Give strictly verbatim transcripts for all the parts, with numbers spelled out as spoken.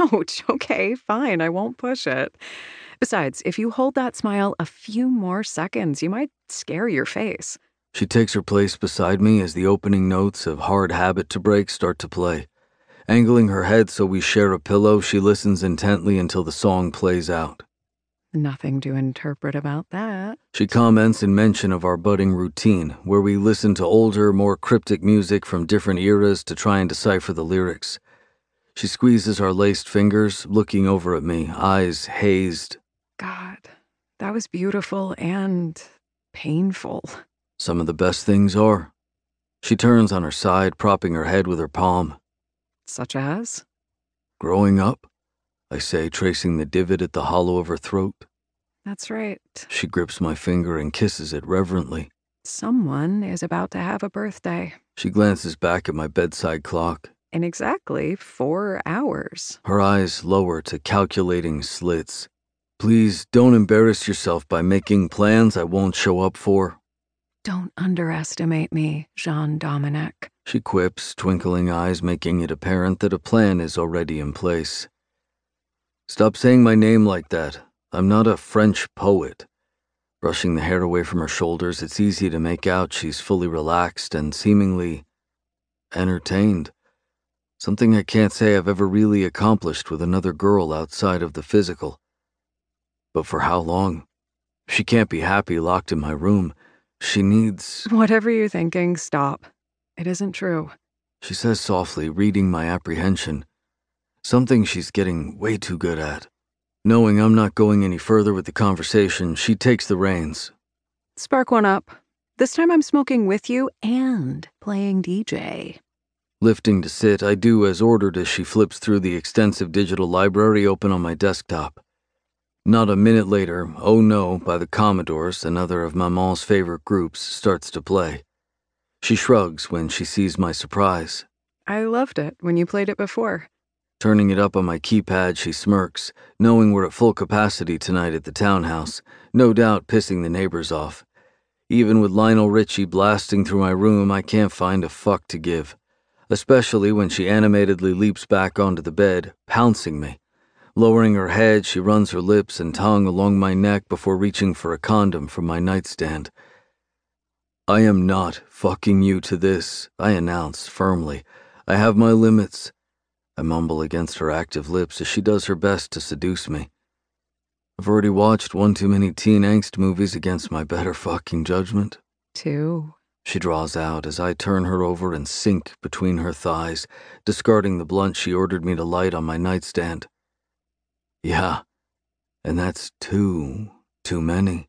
Ouch. Okay, fine. I won't push it. Besides, if you hold that smile a few more seconds, you might scare your face. She takes her place beside me as the opening notes of Hard Habit to Break start to play. Angling her head so we share a pillow, she listens intently until the song plays out. Nothing to interpret about that. She comments in mention of our budding routine, where we listen to older, more cryptic music from different eras to try and decipher the lyrics. She squeezes our laced fingers, looking over at me, eyes hazed. God, that was beautiful and painful. Some of the best things are. She turns on her side, propping her head with her palm. Such as? Growing up, I say, tracing the divot at the hollow of her throat. That's right. She grips my finger and kisses it reverently. Someone is about to have a birthday. She glances back at my bedside clock. In exactly four hours. Her eyes lower to calculating slits. Please don't embarrass yourself by making plans I won't show up for. Don't underestimate me, Jean-Dominic. She quips, twinkling eyes making it apparent that a plan is already in place. Stop saying my name like that. I'm not a French poet. Brushing the hair away from her shoulders, it's easy to make out she's fully relaxed and seemingly entertained. Something I can't say I've ever really accomplished with another girl outside of the physical. But for how long? She can't be happy locked in my room. She needs... Whatever you're thinking, stop. It isn't true. She says softly, reading my apprehension. Something she's getting way too good at. Knowing I'm not going any further with the conversation, she takes the reins. Spark one up. This time I'm smoking with you and playing D J. Lifting to sit, I do as ordered as she flips through the extensive digital library open on my desktop. Not a minute later, Oh No by the Commodores, another of Maman's favorite groups, starts to play. She shrugs when she sees my surprise. I loved it when you played it before. Turning it up on my keypad, she smirks, knowing we're at full capacity tonight at the townhouse, no doubt pissing the neighbors off. Even with Lionel Richie blasting through my room, I can't find a fuck to give, especially when she animatedly leaps back onto the bed, pouncing me. Lowering her head, she runs her lips and tongue along my neck before reaching for a condom from my nightstand. I am not fucking you to this, I announce firmly. I have my limits. I mumble against her active lips as she does her best to seduce me. I've already watched one too many teen angst movies against my better fucking judgment. Two. She draws out as I turn her over and sink between her thighs, discarding the blunt she ordered me to light on my nightstand. Yeah, and that's too, too many.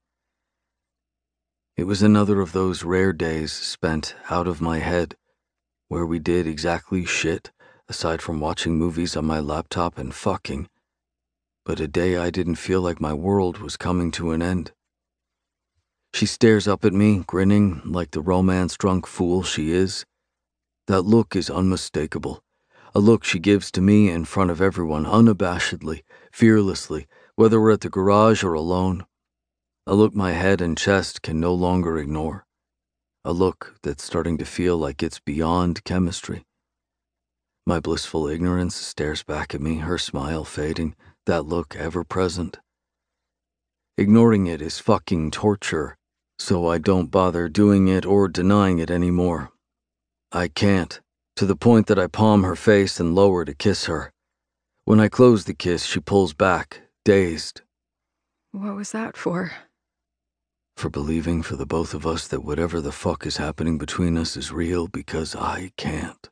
It was another of those rare days spent out of my head, where we did exactly shit, aside from watching movies on my laptop and fucking. But a day I didn't feel like my world was coming to an end. She stares up at me, grinning like the romance-drunk fool she is. That look is unmistakable. A look she gives to me in front of everyone, unabashedly, fearlessly, whether we're at the garage or alone. A look my head and chest can no longer ignore. A look that's starting to feel like it's beyond chemistry. My blissful ignorance stares back at me, her smile fading, that look ever present. Ignoring it is fucking torture, so I don't bother doing it or denying it anymore. I can't, to the point that I palm her face and lower to kiss her. When I close the kiss, she pulls back, dazed. What was that for? For believing for the both of us that whatever the fuck is happening between us is real, because I can't.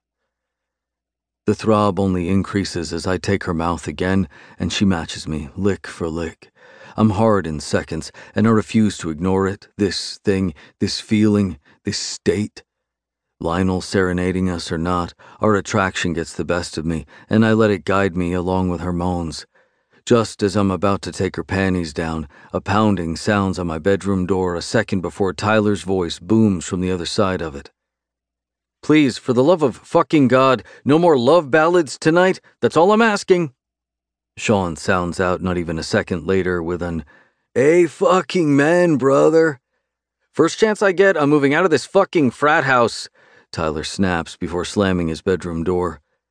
The throb only increases as I take her mouth again, and she matches me, lick for lick. I'm hard in seconds, and I refuse to ignore it, this thing, this feeling, this state. Lionel serenading us or not, our attraction gets the best of me, and I let it guide me along with her moans. Just as I'm about to take her panties down, a pounding sounds on my bedroom door a second before Tyler's voice booms from the other side of it. Please, for the love of fucking God, no more love ballads tonight, that's all I'm asking. Sean sounds out not even a second later with an, "Hey fucking man, brother." First chance I get, I'm moving out of this fucking frat house, Tyler snaps before slamming his bedroom door.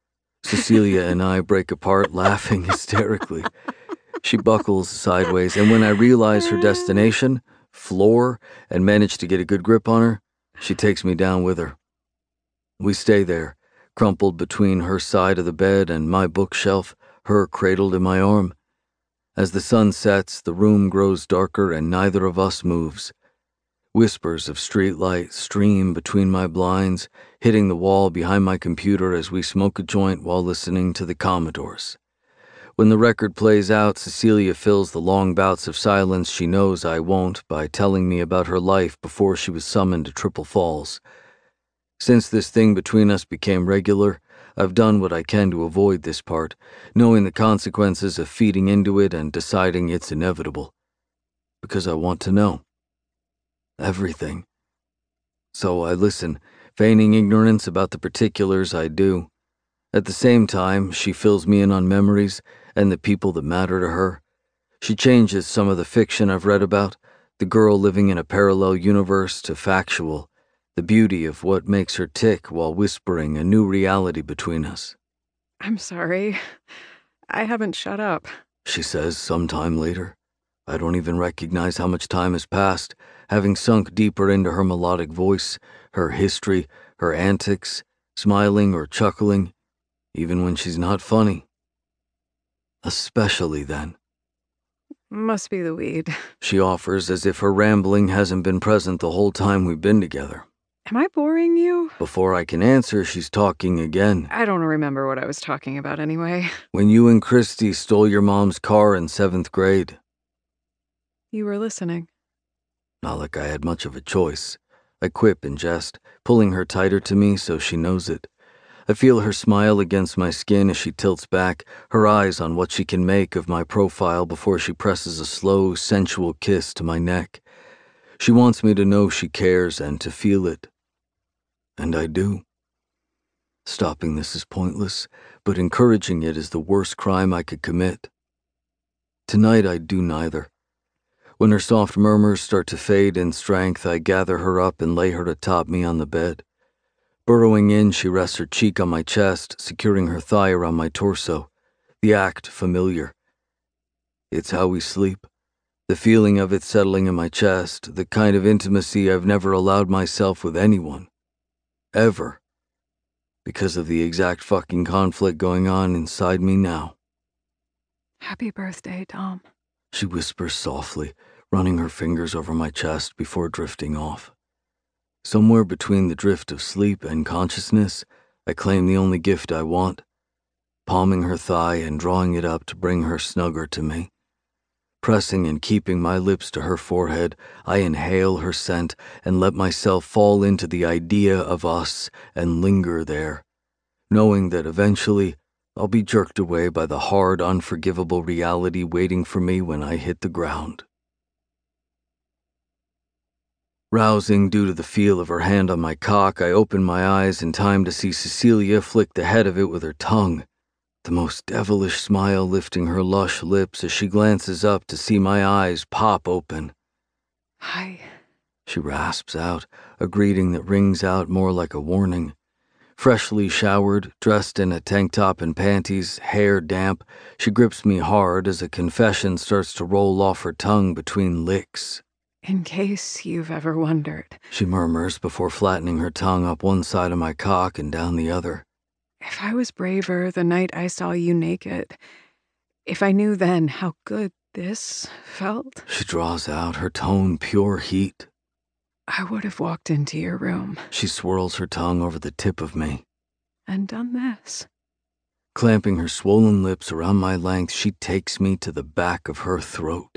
Cecilia and I break apart laughing hysterically. She buckles sideways, and when I realize her destination, floor, and manage to get a good grip on her, she takes me down with her. We stay there, crumpled between her side of the bed and my bookshelf, her cradled in my arm. As the sun sets, the room grows darker and neither of us moves. Whispers of streetlight stream between my blinds, hitting the wall behind my computer as we smoke a joint while listening to the Commodores. When the record plays out, Cecilia fills the long bouts of silence she knows I won't by telling me about her life before she was summoned to Triple Falls. Since this thing between us became regular, I've done what I can to avoid this part, knowing the consequences of feeding into it and deciding it's inevitable. Because I want to know. Everything. So I listen, feigning ignorance about the particulars I do. At the same time, she fills me in on memories and the people that matter to her. She changes some of the fiction I've read about, the girl living in a parallel universe, to factual, the beauty of what makes her tick while whispering a new reality between us. I'm sorry. I haven't shut up, she says sometime later. I don't even recognize how much time has passed, having sunk deeper into her melodic voice, her history, her antics, smiling or chuckling, even when she's not funny. Especially then. Must be the weed, she offers as if her rambling hasn't been present the whole time we've been together. Am I boring you? Before I can answer, she's talking again. I don't remember what I was talking about anyway. When you and Christy stole your mom's car in seventh grade. You were listening. Not like I had much of a choice. I quip and jest, pulling her tighter to me so she knows it. I feel her smile against my skin as she tilts back, her eyes on what she can make of my profile before she presses a slow, sensual kiss to my neck. She wants me to know she cares and to feel it. And I do. Stopping this is pointless, but encouraging it is the worst crime I could commit. Tonight I do neither. When her soft murmurs start to fade in strength, I gather her up and lay her atop me on the bed. Burrowing in, she rests her cheek on my chest, securing her thigh around my torso. The act familiar. It's how we sleep. The feeling of it settling in my chest, the kind of intimacy I've never allowed myself with anyone. Ever. Because of the exact fucking conflict going on inside me now. Happy birthday, Tom, she whispers softly, running her fingers over my chest before drifting off. Somewhere between the drift of sleep and consciousness, I claim the only gift I want, palming her thigh and drawing it up to bring her snugger to me. Pressing and keeping my lips to her forehead, I inhale her scent and let myself fall into the idea of us and linger there, knowing that eventually I'll be jerked away by the hard, unforgivable reality waiting for me when I hit the ground. Rousing due to the feel of her hand on my cock, I open my eyes in time to see Cecilia flick the head of it with her tongue, the most devilish smile lifting her lush lips as she glances up to see my eyes pop open. Hi, she rasps out, a greeting that rings out more like a warning. Freshly showered, dressed in a tank top and panties, hair damp, she grips me hard as a confession starts to roll off her tongue between licks. In case you've ever wondered, she murmurs before flattening her tongue up one side of my cock and down the other. If I was braver the night I saw you naked, if I knew then how good this felt, she draws out, her tone pure heat. I would have walked into your room. She swirls her tongue over the tip of me. And done this. Clamping her swollen lips around my length, she takes me to the back of her throat.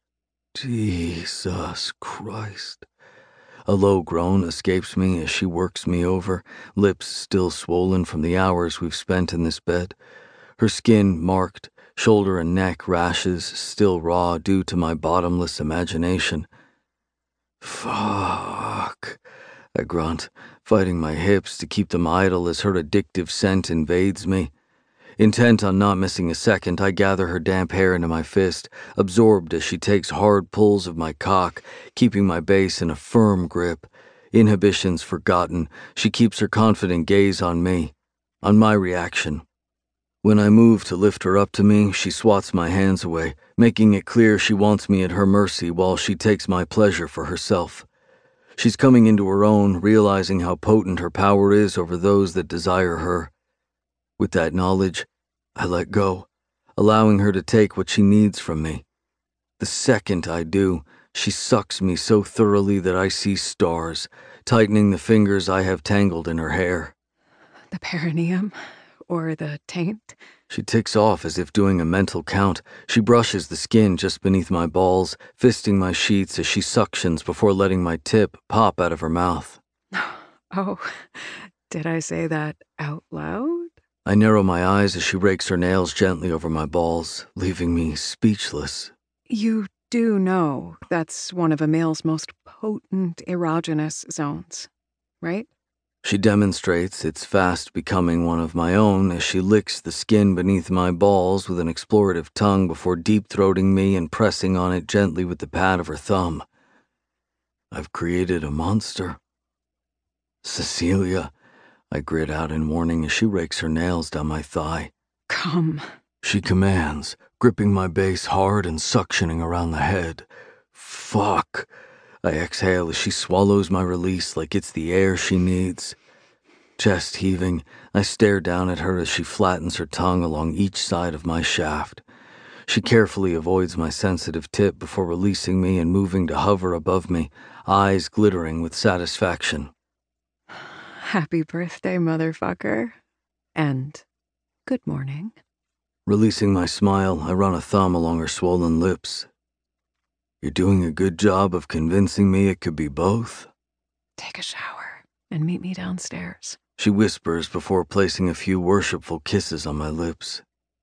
Jesus Christ. A low groan escapes me as she works me over, lips still swollen from the hours we've spent in this bed. Her skin marked, shoulder and neck rashes still raw due to my bottomless imagination. Fuck, I grunt, fighting my hips to keep them idle as her addictive scent invades me. Intent on not missing a second, I gather her damp hair into my fist, absorbed as she takes hard pulls of my cock, keeping my base in a firm grip. Inhibitions forgotten, she keeps her confident gaze on me, on my reaction, When I move to lift her up to me, she swats my hands away, making it clear she wants me at her mercy while she takes my pleasure for herself. She's coming into her own, realizing how potent her power is over those that desire her. With that knowledge, I let go, allowing her to take what she needs from me. The second I do, she sucks me so thoroughly that I see stars, tightening the fingers I have tangled in her hair. The perineum? Or the taint? She ticks off as if doing a mental count. She brushes the skin just beneath my balls, fisting my sheets as she suctions before letting my tip pop out of her mouth. Oh, did I say that out loud? I narrow my eyes as she rakes her nails gently over my balls, leaving me speechless. You do know that's one of a male's most potent erogenous zones, right? She demonstrates it's fast becoming one of my own as she licks the skin beneath my balls with an explorative tongue before deep-throating me and pressing on it gently with the pad of her thumb. I've created a monster. Cecilia, I grit out in warning as she rakes her nails down my thigh. Come. She commands, gripping my base hard and suctioning around the head. Fuck. I exhale as she swallows my release like it's the air she needs. Chest heaving, I stare down at her as she flattens her tongue along each side of my shaft. She carefully avoids my sensitive tip before releasing me and moving to hover above me, eyes glittering with satisfaction. Happy birthday, motherfucker. And good morning. Releasing my smile, I run a thumb along her swollen lips. You're doing a good job of convincing me it could be both. Take a shower and meet me downstairs, she whispers before placing a few worshipful kisses on my lips.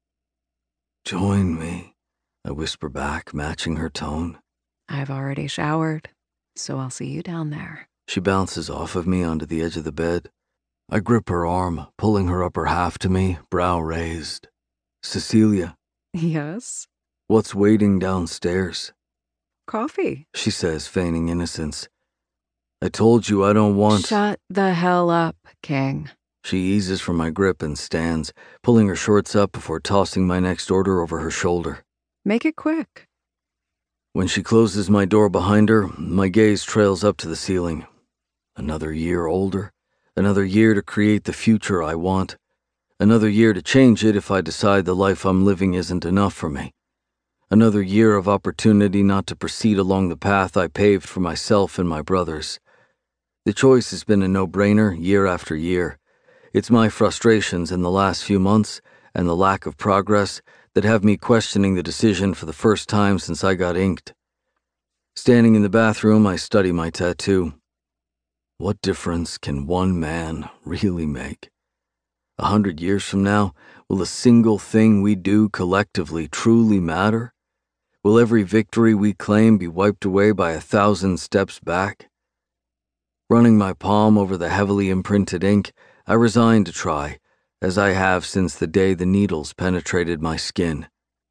Join me, I whisper back, matching her tone. I've already showered, so I'll see you down there. She bounces off of me onto the edge of the bed. I grip her arm, pulling her upper half to me, brow raised. Cecilia. Yes? What's waiting downstairs? Coffee, she says, feigning innocence. I told you I don't want— Shut the hell up, King. She eases from my grip and stands, pulling her shorts up before tossing my next order over her shoulder. Make it quick. When she closes my door behind her, my gaze trails up to the ceiling. Another year older, another year to create the future I want, another year to change it if I decide the life I'm living isn't enough for me. Another year of opportunity not to proceed along the path I paved for myself and my brothers. The choice has been a no-brainer year after year. It's my frustrations in the last few months and the lack of progress that have me questioning the decision for the first time since I got inked. Standing in the bathroom, I study my tattoo. What difference can one man really make? A hundred years from now, will a single thing we do collectively truly matter? Will every victory we claim be wiped away by a thousand steps back? Running my palm over the heavily imprinted ink, I resign to try, as I have since the day the needles penetrated my skin.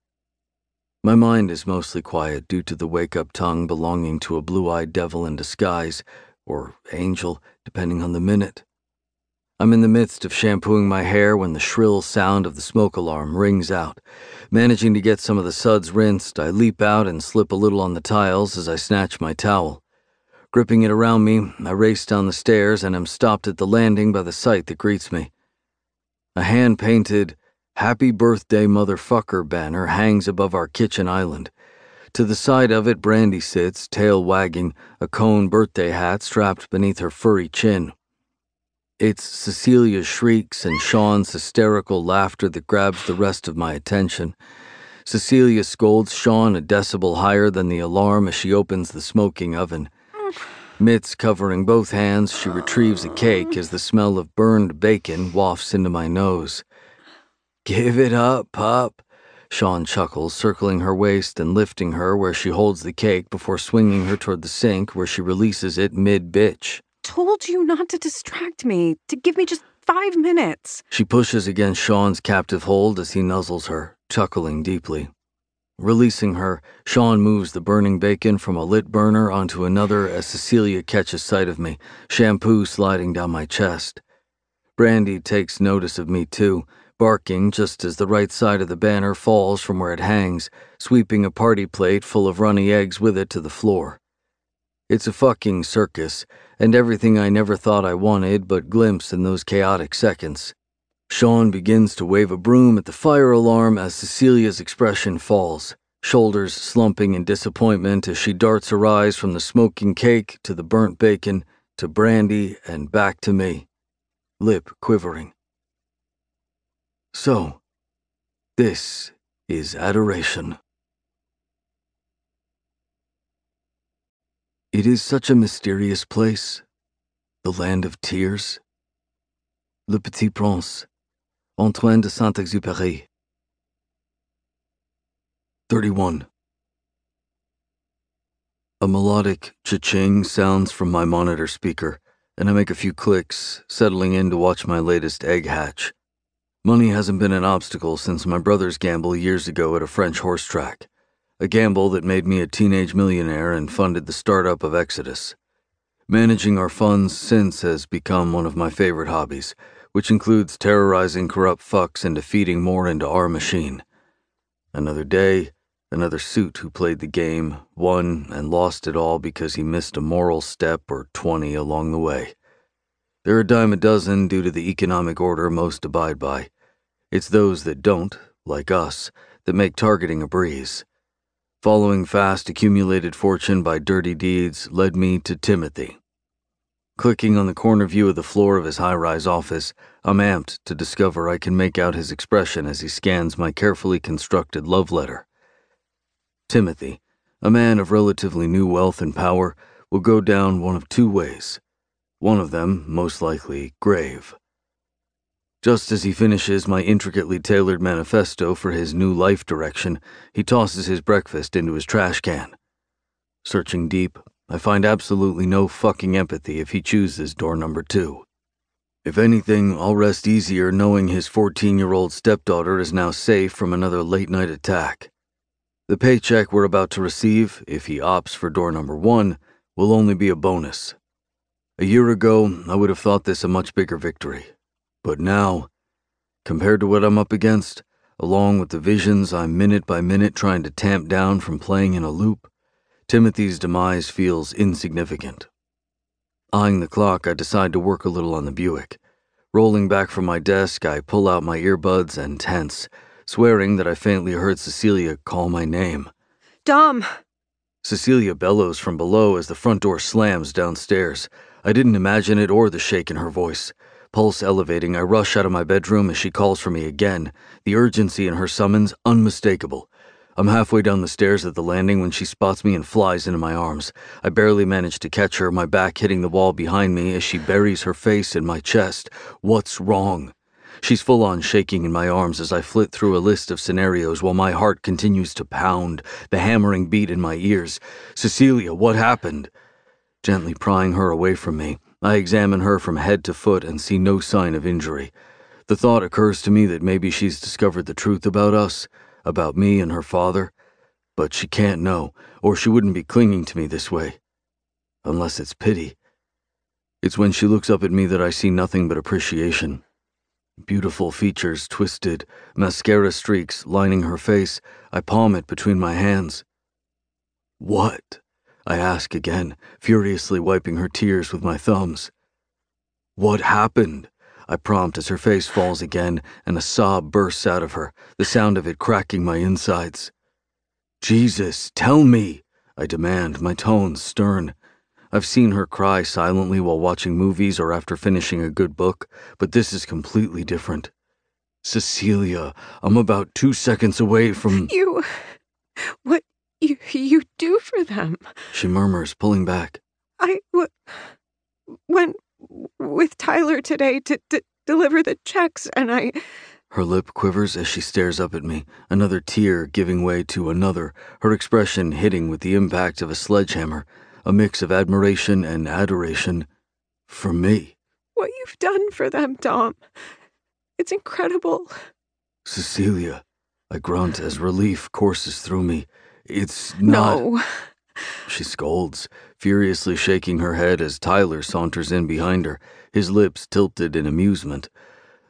My mind is mostly quiet due to the wake-up tongue belonging to a blue-eyed devil in disguise, or angel, depending on the minute. I'm in the midst of shampooing my hair when the shrill sound of the smoke alarm rings out. Managing to get some of the suds rinsed, I leap out and slip a little on the tiles as I snatch my towel. Gripping it around me, I race down the stairs and am stopped at the landing by the sight that greets me. A hand-painted, "Happy Birthday Motherfucker" banner hangs above our kitchen island. To the side of it, Brandy sits, tail wagging, a cone birthday hat strapped beneath her furry chin. It's Cecilia's shrieks and Sean's hysterical laughter that grabs the rest of my attention. Cecilia scolds Sean a decibel higher than the alarm as she opens the smoking oven. Mitts covering both hands, she retrieves a cake as the smell of burned bacon wafts into my nose. "Give it up, pup," Sean chuckles, circling her waist and lifting her where she holds the cake before swinging her toward the sink where she releases it mid-bitch. Told you not to distract me, to give me just five minutes. She pushes against Sean's captive hold as he nuzzles her, chuckling deeply. Releasing her, Sean moves the burning bacon from a lit burner onto another as Cecilia catches sight of me, shampoo sliding down my chest. Brandy takes notice of me too, barking just as the right side of the banner falls from where it hangs, sweeping a party plate full of runny eggs with it to the floor. It's a fucking circus, and everything I never thought I wanted but glimpsed in those chaotic seconds. Sean begins to wave a broom at the fire alarm as Cecilia's expression falls, shoulders slumping in disappointment as she darts her eyes from the smoking cake to the burnt bacon to Brandy and back to me, lip quivering. So, this is adoration. It is such a mysterious place, the land of tears. Le Petit Prince, Antoine de Saint-Exupéry. thirty-one. A melodic cha-ching sounds from my monitor speaker, and I make a few clicks, settling in to watch my latest egg hatch. Money hasn't been an obstacle since my brother's gamble years ago at a French horse track, a gamble that made me a teenage millionaire and funded the startup of Exodus. Managing our funds since has become one of my favorite hobbies, which includes terrorizing corrupt fucks into feeding more into our machine. Another day, another suit who played the game, won, and lost it all because he missed a moral step or twenty along the way. There are a dime a dozen due to the economic order most abide by. It's those that don't, like us, that make targeting a breeze. Following fast accumulated fortune by dirty deeds led me to Timothy. Clicking on the corner view of the floor of his high-rise office, I'm amped to discover I can make out his expression as he scans my carefully constructed love letter. Timothy, a man of relatively new wealth and power, will go down one of two ways. One of them, most likely, grave. Just as he finishes my intricately tailored manifesto for his new life direction, he tosses his breakfast into his trash can. Searching deep, I find absolutely no fucking empathy if he chooses door number two. If anything, I'll rest easier knowing his fourteen-year-old stepdaughter is now safe from another late-night attack. The paycheck we're about to receive, if he opts for door number one, will only be a bonus. A year ago, I would have thought this a much bigger victory. But now, compared to what I'm up against, along with the visions I'm minute by minute trying to tamp down from playing in a loop, Timothy's demise feels insignificant. Eyeing the clock, I decide to work a little on the Buick. Rolling back from my desk, I pull out my earbuds and tense, swearing that I faintly heard Cecilia call my name. Dom! Cecilia bellows from below as the front door slams downstairs. I didn't imagine it or the shake in her voice. Pulse elevating, I rush out of my bedroom as she calls for me again, the urgency in her summons unmistakable. I'm halfway down the stairs at the landing when she spots me and flies into my arms. I barely manage to catch her, my back hitting the wall behind me as she buries her face in my chest. What's wrong? She's full-on shaking in my arms as I flit through a list of scenarios while my heart continues to pound, the hammering beat in my ears. Cecilia, what happened? Gently prying her away from me, I examine her from head to foot and see no sign of injury. The thought occurs to me that maybe she's discovered the truth about us, about me and her father, but she can't know, or she wouldn't be clinging to me this way. Unless it's pity. It's when she looks up at me that I see nothing but appreciation. Beautiful features twisted, mascara streaks lining her face, I palm it between my hands. What? I ask again, furiously wiping her tears with my thumbs. What happened? I prompt as her face falls again and a sob bursts out of her, the sound of it cracking my insides. Jesus, tell me, I demand, my tones stern. I've seen her cry silently while watching movies or after finishing a good book, but this is completely different. Cecilia, I'm about two seconds away from— You... what you, you do for them? She murmurs, pulling back. I w- went with Tyler today to d- deliver the checks, and I... Her lip quivers as she stares up at me, another tear giving way to another, her expression hitting with the impact of a sledgehammer, a mix of admiration and adoration. For me. What you've done for them, Dom. It's incredible. Cecilia, I grunt as relief courses through me. It's not... No. She scolds, furiously shaking her head as Tyler saunters in behind her, his lips tilted in amusement.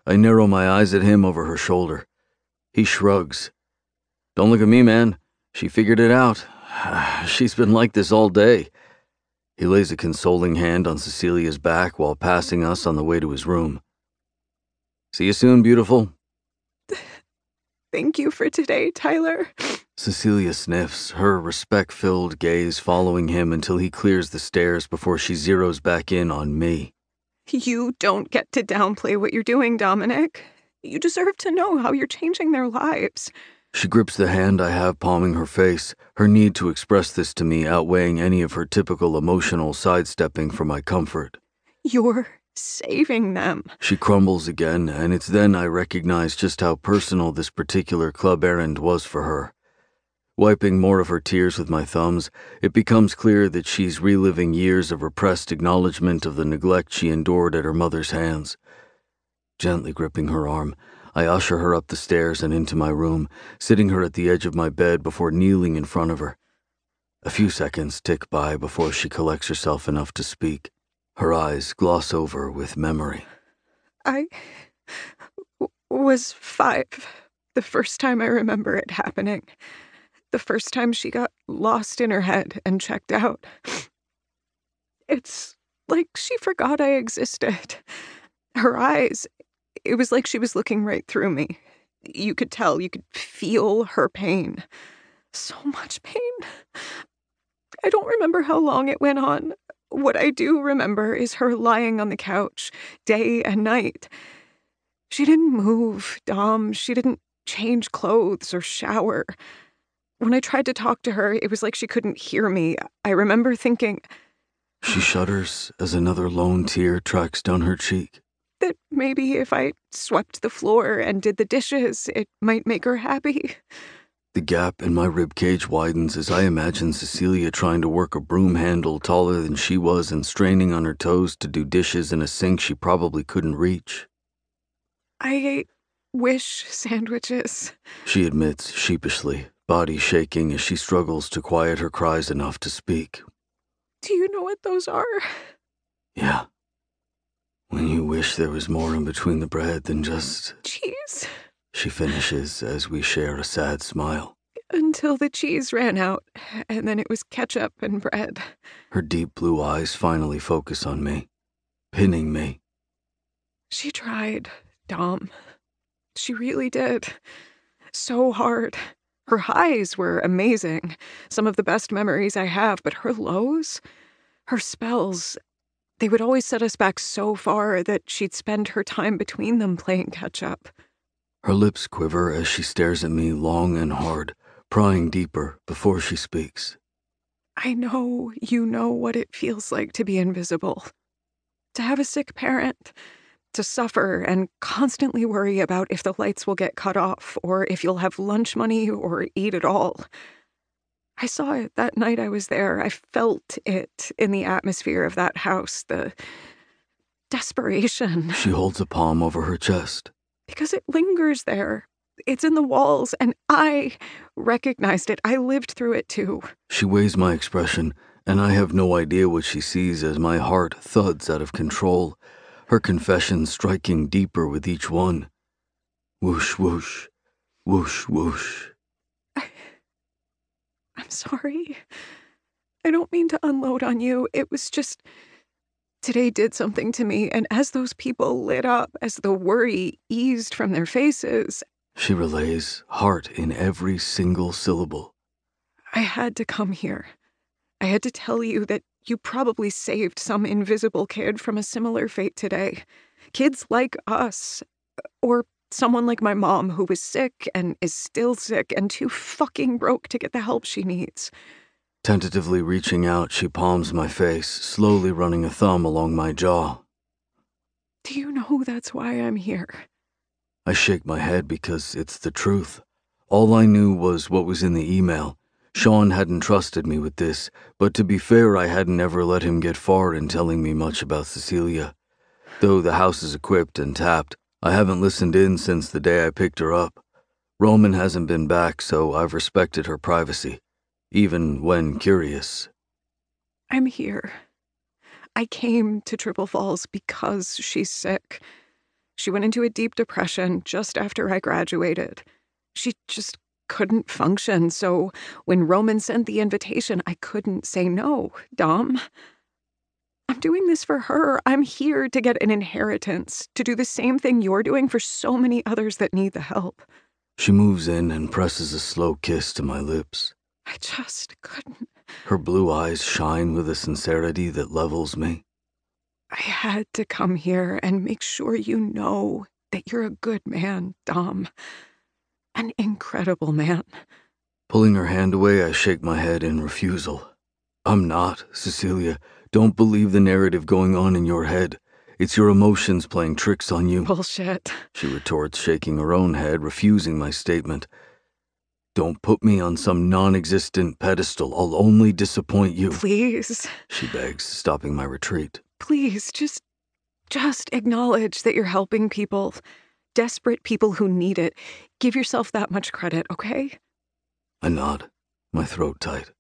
I narrow my eyes at him over her shoulder. He shrugs. Don't look at me, man. She figured it out. She's been like this all day. He lays a consoling hand on Cecilia's back while passing us on the way to his room. See you soon, beautiful. Thank you for today, Tyler. Cecilia sniffs, her respect-filled gaze following him until he clears the stairs before she zeroes back in on me. You don't get to downplay what you're doing, Dominic. You deserve to know how you're changing their lives. She grips the hand I have palming her face, her need to express this to me outweighing any of her typical emotional sidestepping for my comfort. You're saving them. She crumbles again, and it's then I recognize just how personal this particular club errand was for her. Wiping more of her tears with my thumbs, it becomes clear that she's reliving years of repressed acknowledgement of the neglect she endured at her mother's hands. Gently gripping her arm, I usher her up the stairs and into my room, sitting her at the edge of my bed before kneeling in front of her. A few seconds tick by before she collects herself enough to speak. Her eyes gloss over with memory. I w- was five the first time I remember it happening. The first time she got lost in her head and checked out. It's like she forgot I existed. Her eyes, it was like she was looking right through me. You could tell, you could feel her pain. So much pain. I don't remember how long it went on. What I do remember is her lying on the couch, day and night. She didn't move, Dom. She didn't change clothes or shower. When I tried to talk to her, it was like she couldn't hear me. I remember thinking... She shudders as another lone tear tracks down her cheek. That maybe if I swept the floor and did the dishes, it might make her happy. The gap in my ribcage widens as I imagine Cecilia trying to work a broom handle taller than she was and straining on her toes to do dishes in a sink she probably couldn't reach. I ate wish sandwiches, she admits sheepishly, body shaking as she struggles to quiet her cries enough to speak. Do you know what those are? Yeah. When you wish there was more in between the bread than just... cheese? She finishes as we share a sad smile. Until the cheese ran out, and then it was ketchup and bread. Her deep blue eyes finally focus on me, pinning me. She tried, Dom. She really did. So hard. Her highs were amazing, some of the best memories I have, but her lows, her spells, they would always set us back so far that she'd spend her time between them playing catch-up. Her lips quiver as she stares at me long and hard, prying deeper before she speaks. I know you know what it feels like to be invisible. To have a sick parent. To suffer and constantly worry about if the lights will get cut off or if you'll have lunch money or eat at all. I saw it that night I was there. I felt it in the atmosphere of that house, the desperation. She holds a palm over her chest. Because it lingers there. It's in the walls, and I recognized it. I lived through it too. She weighs my expression, and I have no idea what she sees as my heart thuds out of control. Her confession striking deeper with each one. Whoosh, whoosh, whoosh, whoosh. I, I'm sorry. I don't mean to unload on you. It was just... Today did something to me, and as those people lit up, as the worry eased from their faces... She relays, heart in every single syllable. I had to come here. I had to tell you that you probably saved some invisible kid from a similar fate today. Kids like us. Or someone like my mom who was sick and is still sick and too fucking broke to get the help she needs. Tentatively reaching out, she palms my face, slowly running a thumb along my jaw. Do you know that's why I'm here? I shake my head because it's the truth. All I knew was what was in the email. Sean hadn't trusted me with this, but to be fair, I hadn't ever let him get far in telling me much about Cecilia. Though the house is equipped and tapped, I haven't listened in since the day I picked her up. Roman hasn't been back, so I've respected her privacy, even when curious. I'm here. I came to Triple Falls because she's sick. She went into a deep depression just after I graduated. She just couldn't function, so when Roman sent the invitation, I couldn't say no, Dom. I'm doing this for her. I'm here to get an inheritance, to do the same thing you're doing for so many others that need the help. She moves in and presses a slow kiss to my lips. I just couldn't. Her blue eyes shine with a sincerity that levels me. I had to come here and make sure you know that you're a good man, Dom. An incredible man. Pulling her hand away, I shake my head in refusal. I'm not, Cecilia. Don't believe the narrative going on in your head. It's your emotions playing tricks on you. Bullshit, she retorts, shaking her own head, refusing my statement. Don't put me on some non-existent pedestal. I'll only disappoint you. Please, she begs, stopping my retreat. Please, just, just acknowledge that you're helping people, desperate people who need it. Give yourself that much credit, okay? I nod, my throat tight.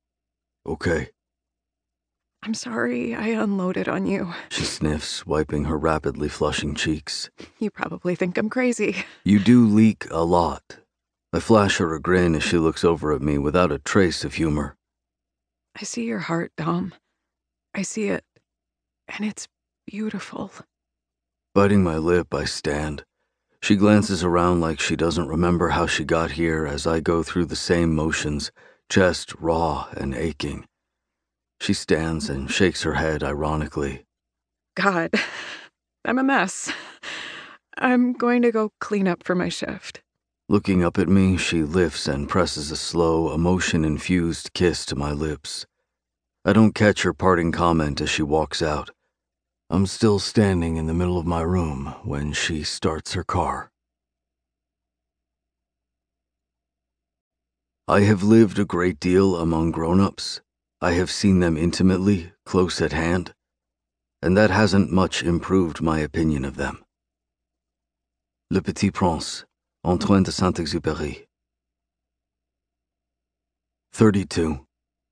Okay. I'm sorry I unloaded on you. She sniffs, wiping her rapidly flushing cheeks. You probably think I'm crazy. You do leak a lot. I flash her a grin as she looks over at me without a trace of humor. I see your heart, Dom. I see it, and it's beautiful. Biting my lip, I stand. She glances around like she doesn't remember how she got here as I go through the same motions, chest raw and aching. She stands and shakes her head ironically. God, I'm a mess. I'm going to go clean up for my shift. Looking up at me, she lifts and presses a slow, emotion-infused kiss to my lips. I don't catch her parting comment as she walks out. I'm still standing in the middle of my room when she starts her car. I have lived a great deal among grown-ups. I have seen them intimately, close at hand, and that hasn't much improved my opinion of them. Le Petit Prince, Antoine de Saint-Exupéry. thirty-two.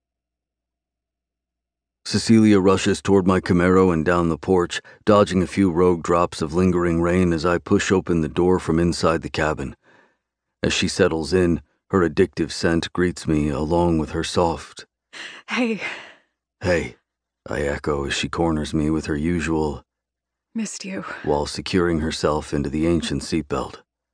Cecilia rushes toward my Camaro and down the porch, dodging a few rogue drops of lingering rain as I push open the door from inside the cabin. As she settles in, her addictive scent greets me along with her soft, Hey. Hey, I echo as she corners me with her usual, Missed you. While securing herself into the ancient seatbelt.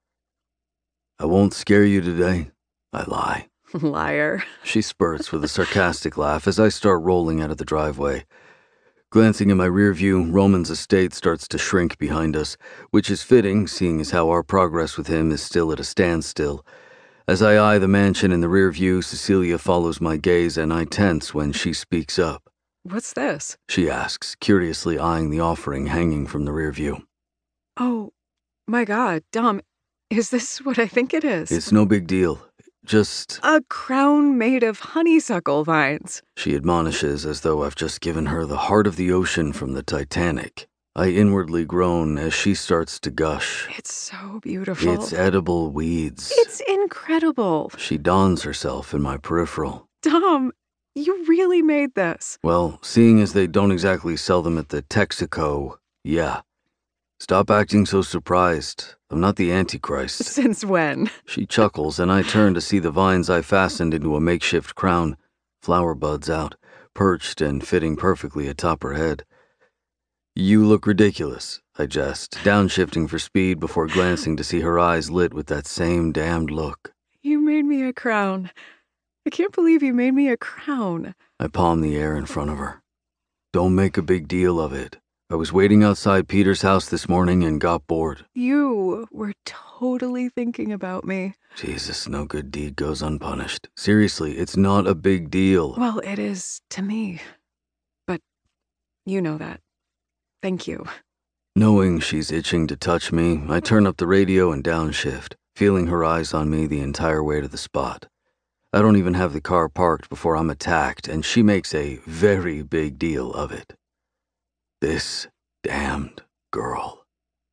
I won't scare you today, I lie. Liar. She spurts with a sarcastic laugh as I start rolling out of the driveway. Glancing in my rear view, Roman's estate starts to shrink behind us, which is fitting, seeing as how our progress with him is still at a standstill. As I eye the mansion in the rear view, Cecilia follows my gaze and I tense when she speaks up. What's this? She asks, curiously eyeing the offering hanging from the rear view. Oh, my God, Dom, is this what I think it is? It's no big deal. Just a crown made of honeysuckle vines, she admonishes as though I've just given her the heart of the ocean from the Titanic. I inwardly groan as she starts to gush. It's so beautiful. It's edible weeds. It's incredible. She dons herself in my peripheral. Dom, you really made this. Well, seeing as they don't exactly sell them at the Texaco, yeah. Stop acting so surprised. I'm not the Antichrist. Since when? She chuckles, and I turn to see the vines I fastened into a makeshift crown, flower buds out, perched and fitting perfectly atop her head. You look ridiculous, I jest, downshifting for speed before glancing to see her eyes lit with that same damned look. You made me a crown. I can't believe you made me a crown. I palm the air in front of her. Don't make a big deal of it. I was waiting outside Peter's house this morning and got bored. You were totally thinking about me. Jesus, no good deed goes unpunished. Seriously, it's not a big deal. Well, it is to me. But you know that. Thank you. Knowing she's itching to touch me, I turn up the radio and downshift, feeling her eyes on me the entire way to the spot. I don't even have the car parked before I'm attacked, and she makes a very big deal of it. This damned girl.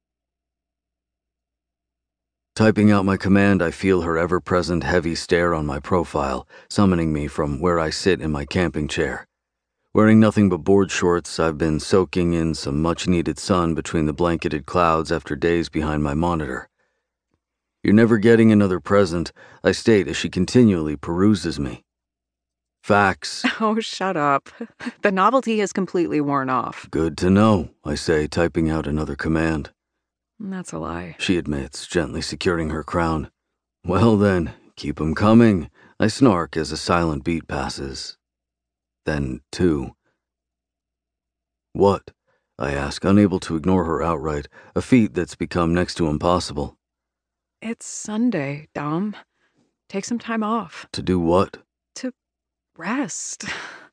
Typing out my command, I feel her ever-present heavy stare on my profile, summoning me from where I sit in my camping chair. Wearing nothing but board shorts, I've been soaking in some much-needed sun between the blanketed clouds after days behind my monitor. "You're never getting another present," I state as she continually peruses me. "Facts." Oh, shut up. The novelty has completely worn off. "Good to know," I say, typing out another command. That's a lie. She admits, gently securing her crown. "Well then, keep 'em coming," I snark as a silent beat passes. Then two. "What?" I ask, unable to ignore her outright, a feat that's become next to impossible. It's Sunday, Dom. Take some time off. To do what? To rest.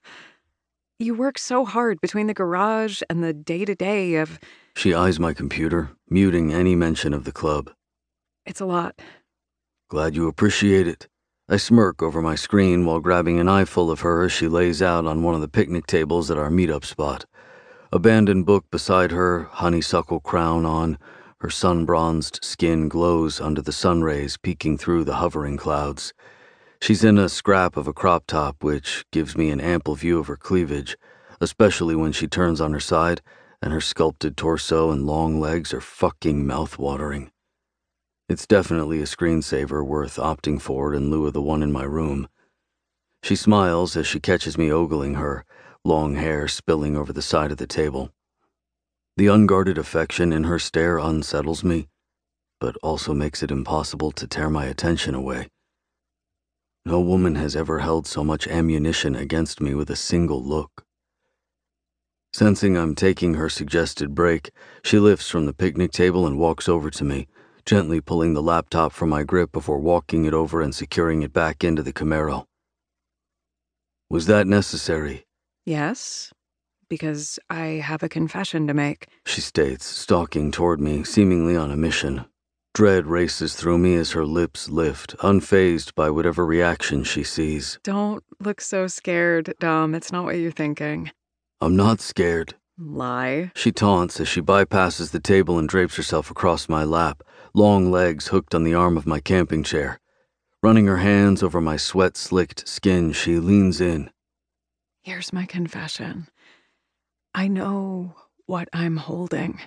You work so hard between the garage and the day-to-day of... She eyes my computer, muting any mention of the club. It's a lot. "Glad you appreciate it." I smirk over my screen while grabbing an eyeful of her as she lays out on one of the picnic tables at our meetup spot. Abandoned book beside her, honeysuckle crown on, her sun-bronzed skin glows under the sun rays peeking through the hovering clouds. She's in a scrap of a crop top, which gives me an ample view of her cleavage, especially when she turns on her side, and her sculpted torso and long legs are fucking mouth-watering. It's definitely a screensaver worth opting for in lieu of the one in my room. She smiles as she catches me ogling her, long hair spilling over the side of the table. The unguarded affection in her stare unsettles me, but also makes it impossible to tear my attention away. No woman has ever held so much ammunition against me with a single look. Sensing I'm taking her suggested break, she lifts from the picnic table and walks over to me, gently pulling the laptop from my grip before walking it over and securing it back into the Camaro. "Was that necessary?" Yes, because I have a confession to make," she states, stalking toward me, seemingly on a mission. Dread races through me as her lips lift, unfazed by whatever reaction she sees. "Don't look so scared, Dom. It's not what you're thinking." "I'm not scared." Lie. She taunts as she bypasses the table and drapes herself across my lap, long legs hooked on the arm of my camping chair. Running her hands over my sweat-slicked skin, she leans in. "Here's my confession. I know what I'm holding.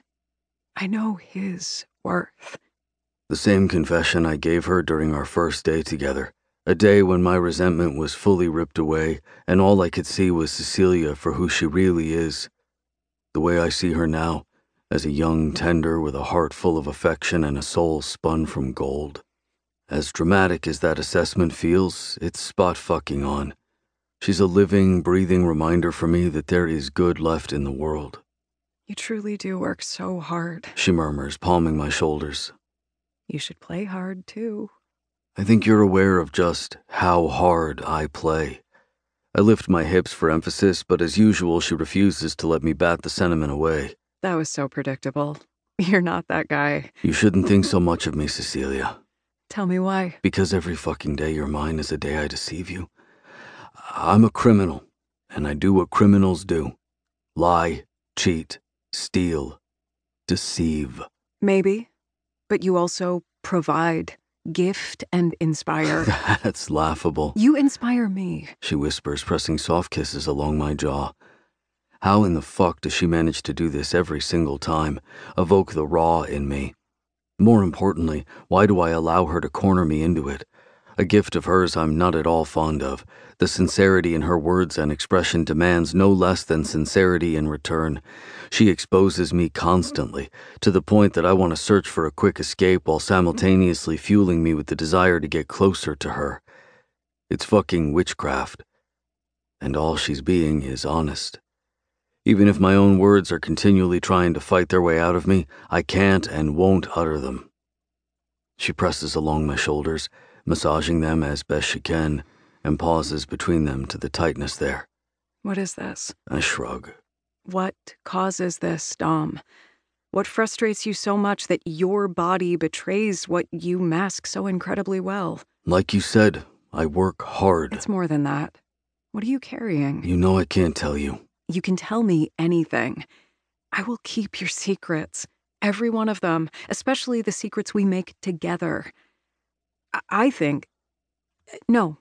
I know his worth." The same confession I gave her during our first day together, a day when my resentment was fully ripped away and all I could see was Cecilia for who she really is. The way I see her now, as a young tender with a heart full of affection and a soul spun from gold. As dramatic as that assessment feels, it's spot fucking on. She's a living, breathing reminder for me that there is good left in the world. "You truly do work so hard," she murmurs, palming my shoulders. "You should play hard, too." "I think you're aware of just how hard I play." I lift my hips for emphasis, but as usual, she refuses to let me bat the sentiment away. That was so predictable. You're not that guy. "You shouldn't think so much of me, Cecilia." Tell me why. "Because every fucking day you're mine is a day I deceive you. I'm a criminal, and I do what criminals do. Lie, cheat, steal, deceive." Maybe, but you also provide, gift, and inspire. "That's laughable." You inspire me," she whispers, pressing soft kisses along my jaw. How in the fuck does she manage to do this every single time, evoke the raw in me? More importantly, why do I allow her to corner me into it? A gift of hers I'm not at all fond of. The sincerity in her words and expression demands no less than sincerity in return. She exposes me constantly, to the point that I want to search for a quick escape while simultaneously fueling me with the desire to get closer to her. It's fucking witchcraft. And all she's being is honest. Even if my own words are continually trying to fight their way out of me, I can't and won't utter them. She presses along my shoulders, massaging them as best she can, and pauses between them to the tightness there. "What is this?" I shrug. "What causes this, Dom? What frustrates you so much that your body betrays what you mask so incredibly well?" "Like you said, I work hard." "It's more than that. What are you carrying?" "You know I can't tell you." "You can tell me anything. I will keep your secrets, every one of them, especially the secrets we make together. I, I think... No,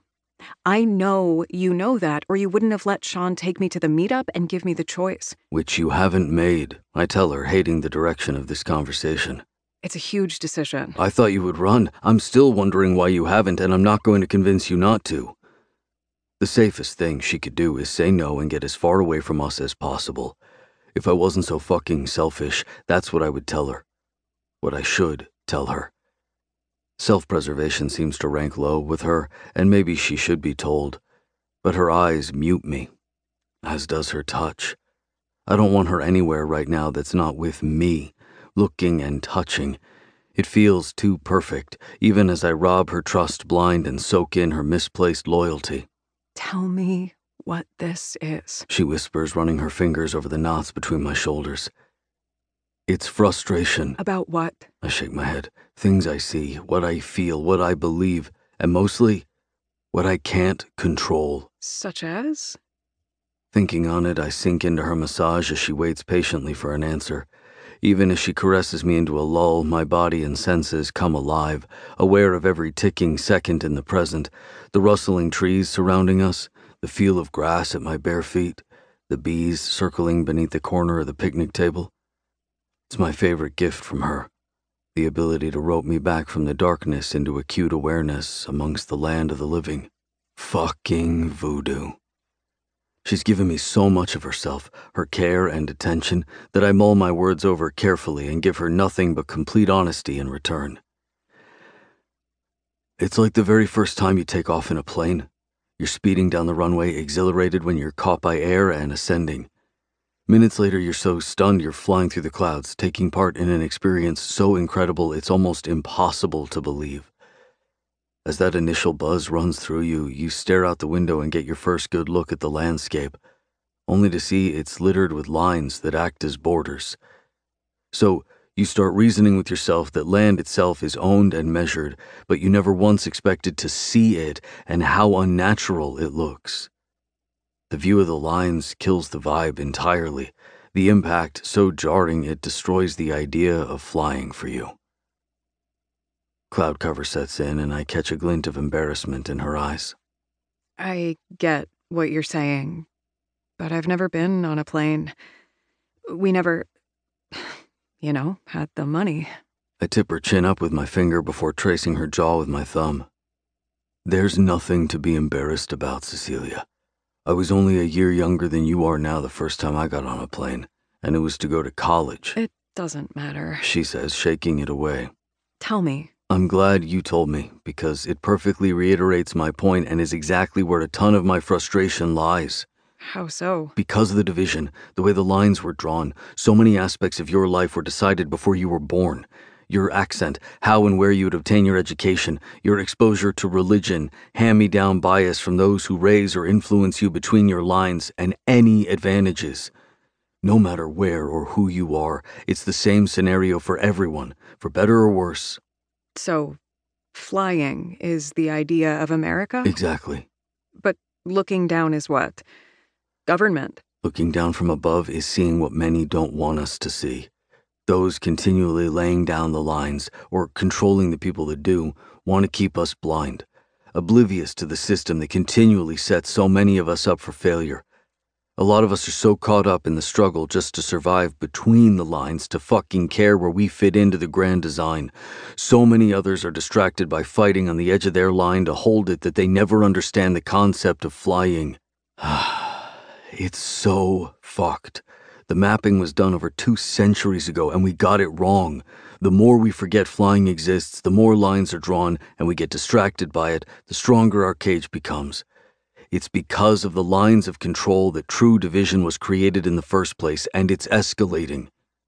I know you know that, or you wouldn't have let Sean take me to the meetup and give me the choice. Which you haven't made, I tell her, hating the direction of this conversation. It's a huge decision. I thought you would run. I'm still wondering why you haven't, and I'm not going to convince you not to. The safest thing she could do is say no and get as far away from us as possible. If I wasn't so fucking selfish, that's what I would tell her. What I should tell her. Self-preservation seems to rank low with her, and maybe she should be told. But her eyes mute me, as does her touch. I don't want her anywhere right now that's not with me, looking and touching. It feels too perfect, even as I rob her trust blind and soak in her misplaced loyalty. Tell me what this is, she whispers, running her fingers over the knots between my shoulders. It's frustration. About what? I shake my head. Things I see, what I feel, what I believe, and mostly, what I can't control. Such as? Thinking on it, I sink into her massage as she waits patiently for an answer. Even as she caresses me into a lull, my body and senses come alive, aware of every ticking second in the present, the rustling trees surrounding us, the feel of grass at my bare feet, the bees circling beneath the corner of the picnic table. It's my favorite gift from her, the ability to rope me back from the darkness into acute awareness amongst the land of the living. Fucking voodoo. She's given me so much of herself, her care and attention, that I mull my words over carefully and give her nothing but complete honesty in return. It's like the very first time you take off in a plane. You're speeding down the runway, exhilarated when you're caught by air and ascending. Minutes later, you're so stunned you're flying through the clouds, taking part in an experience so incredible it's almost impossible to believe. As that initial buzz runs through you, you stare out the window and get your first good look at the landscape, only to see it's littered with lines that act as borders. So, you start reasoning with yourself that land itself is owned and measured, but you never once expected to see it and how unnatural it looks. The view of the lines kills the vibe entirely, the impact so jarring it destroys the idea of flying for you. Cloud cover sets in and I catch a glint of embarrassment in her eyes. I get what you're saying, but I've never been on a plane. We never, you know, had the money. I tip her chin up with my finger before tracing her jaw with my thumb. There's nothing to be embarrassed about, Cecilia. I was only a year younger than you are now the first time I got on a plane, and it was to go to college. It doesn't matter, she says, shaking it away. Tell me. I'm glad you told me, because it perfectly reiterates my point and is exactly where a ton of my frustration lies. How so? Because of the division, the way the lines were drawn, so many aspects of your life were decided before you were born. Your accent, how and where you would obtain your education, your exposure to religion, hand-me-down bias from those who raise or influence you between your lines, and any advantages. No matter where or who you are, it's the same scenario for everyone, for better or worse. So, flying is the idea of America? Exactly. But looking down is what? Government. Looking down from above is seeing what many don't want us to see. Those continually laying down the lines, or controlling the people that do, want to keep us blind, oblivious to the system that continually sets so many of us up for failure. A lot of us are so caught up in the struggle just to survive between the lines to fucking care where we fit into the grand design. So many others are distracted by fighting on the edge of their line to hold it that they never understand the concept of flying. It's so fucked. The mapping was done over two centuries ago and we got it wrong. The more we forget flying exists, the more lines are drawn and we get distracted by it, the stronger our cage becomes. It's because of the lines of control that true division was created in the first place, and it's escalating.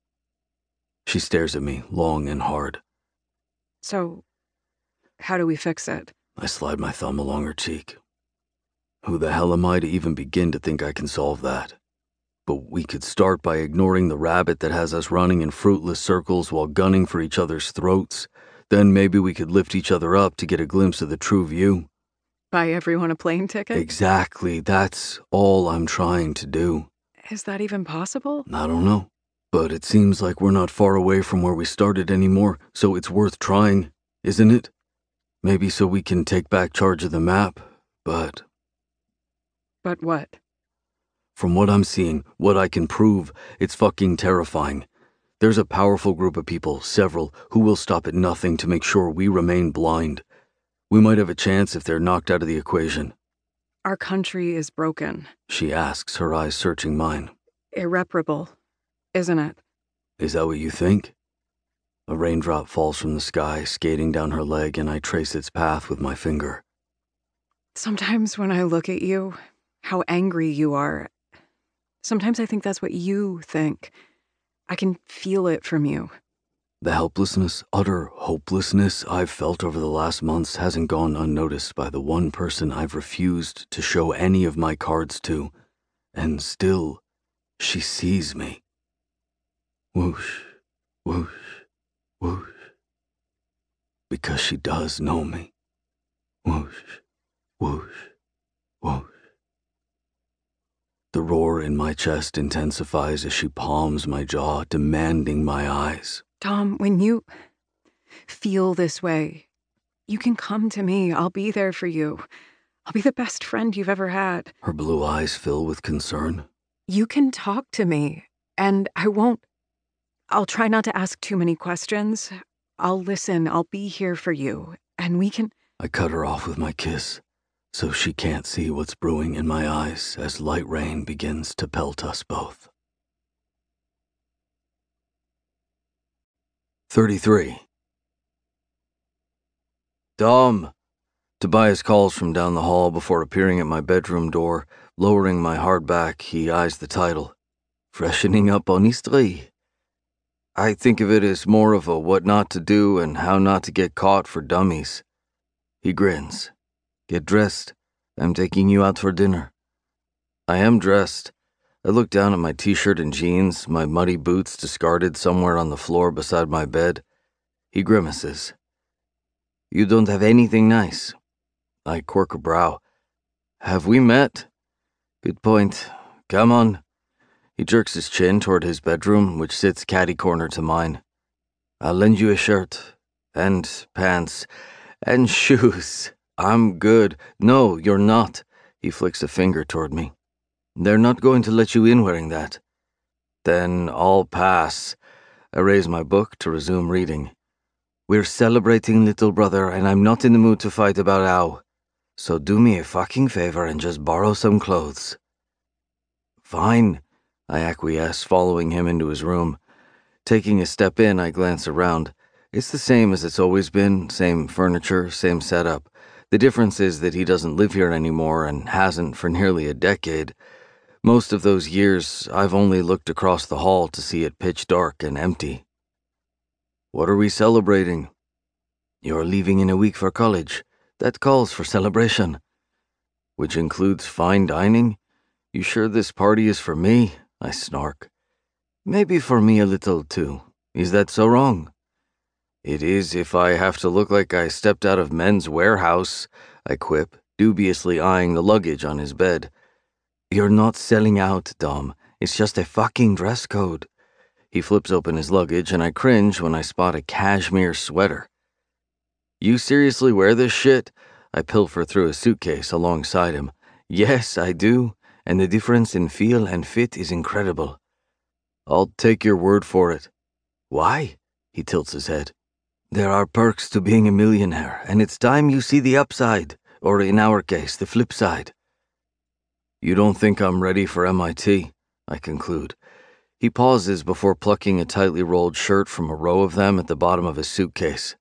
She stares at me, long and hard. So, how do we fix it? I slide my thumb along her cheek. Who the hell am I to even begin to think I can solve that? But we could start by ignoring the rabbit that has us running in fruitless circles while gunning for each other's throats. Then maybe we could lift each other up to get a glimpse of the true view. Buy everyone a plane ticket? Exactly, that's all I'm trying to do. Is that even possible? I don't know, but it seems like we're not far away from where we started anymore, so it's worth trying, isn't it? Maybe so we can take back charge of the map, But... But what? From what I'm seeing, what I can prove, it's fucking terrifying. There's a powerful group of people, several, who will stop at nothing to make sure we remain blind. We might have a chance if they're knocked out of the equation. Our country is broken. She asks, her eyes searching mine. Irreparable, isn't it? Is that what you think? A raindrop falls from the sky, skating down her leg, and I trace its path with my finger. Sometimes when I look at you, how angry you are, sometimes I think that's what you think. I can feel it from you. The helplessness, utter hopelessness I've felt over the last months hasn't gone unnoticed by the one person I've refused to show any of my cards to, and still, she sees me. Whoosh, whoosh, whoosh. Because she does know me. Whoosh, whoosh, whoosh. The roar in my chest intensifies as she palms my jaw, demanding my eyes. Tom, when you feel this way, you can come to me. I'll be there for you. I'll be the best friend you've ever had. Her blue eyes fill with concern. You can talk to me, and I won't... I'll try not to ask too many questions. I'll listen. I'll be here for you, and we can... I cut her off with my kiss, so she can't see what's brewing in my eyes as light rain begins to pelt us both. thirty-three. Dom! Tobias calls from down the hall before appearing at my bedroom door. Lowering my hard back, he eyes the title. Freshening up on history. I think of it as more of a what not to do and how not to get caught for dummies. He grins. Get dressed. I'm taking you out for dinner. I am dressed. I look down at my t-shirt and jeans, my muddy boots discarded somewhere on the floor beside my bed. He grimaces. You don't have anything nice. I quirk a brow. Have we met? Good point. Come on. He jerks his chin toward his bedroom, which sits catty-corner to mine. I'll lend you a shirt, and pants, and shoes. I'm good. No, you're not. He flicks a finger toward me. They're not going to let you in wearing that. Then I'll pass. I raise my book to resume reading. We're celebrating, little brother, and I'm not in the mood to fight about Ao. So do me a fucking favor and just borrow some clothes. Fine, I acquiesce, following him into his room. Taking a step in, I glance around. It's the same as it's always been, same furniture, same setup. The difference is that he doesn't live here anymore and hasn't for nearly a decade. Most of those years, I've only looked across the hall to see it pitch dark and empty. What are we celebrating? You're leaving in a week for college. That calls for celebration. Which includes fine dining? You sure this party is for me? I snark. Maybe for me a little, too. Is that so wrong? It is if I have to look like I stepped out of Men's Warehouse, I quip, dubiously eyeing the luggage on his bed. You're not selling out, Dom. It's just a fucking dress code. He flips open his luggage, and I cringe when I spot a cashmere sweater. You seriously wear this shit? I pilfer through a suitcase alongside him. Yes, I do, and the difference in feel and fit is incredible. I'll take your word for it. Why? He tilts his head. There are perks to being a millionaire, and it's time you see the upside, or in our case, the flip side. You don't think I'm ready for M I T, I conclude. He pauses before plucking a tightly rolled shirt from a row of them at the bottom of his suitcase.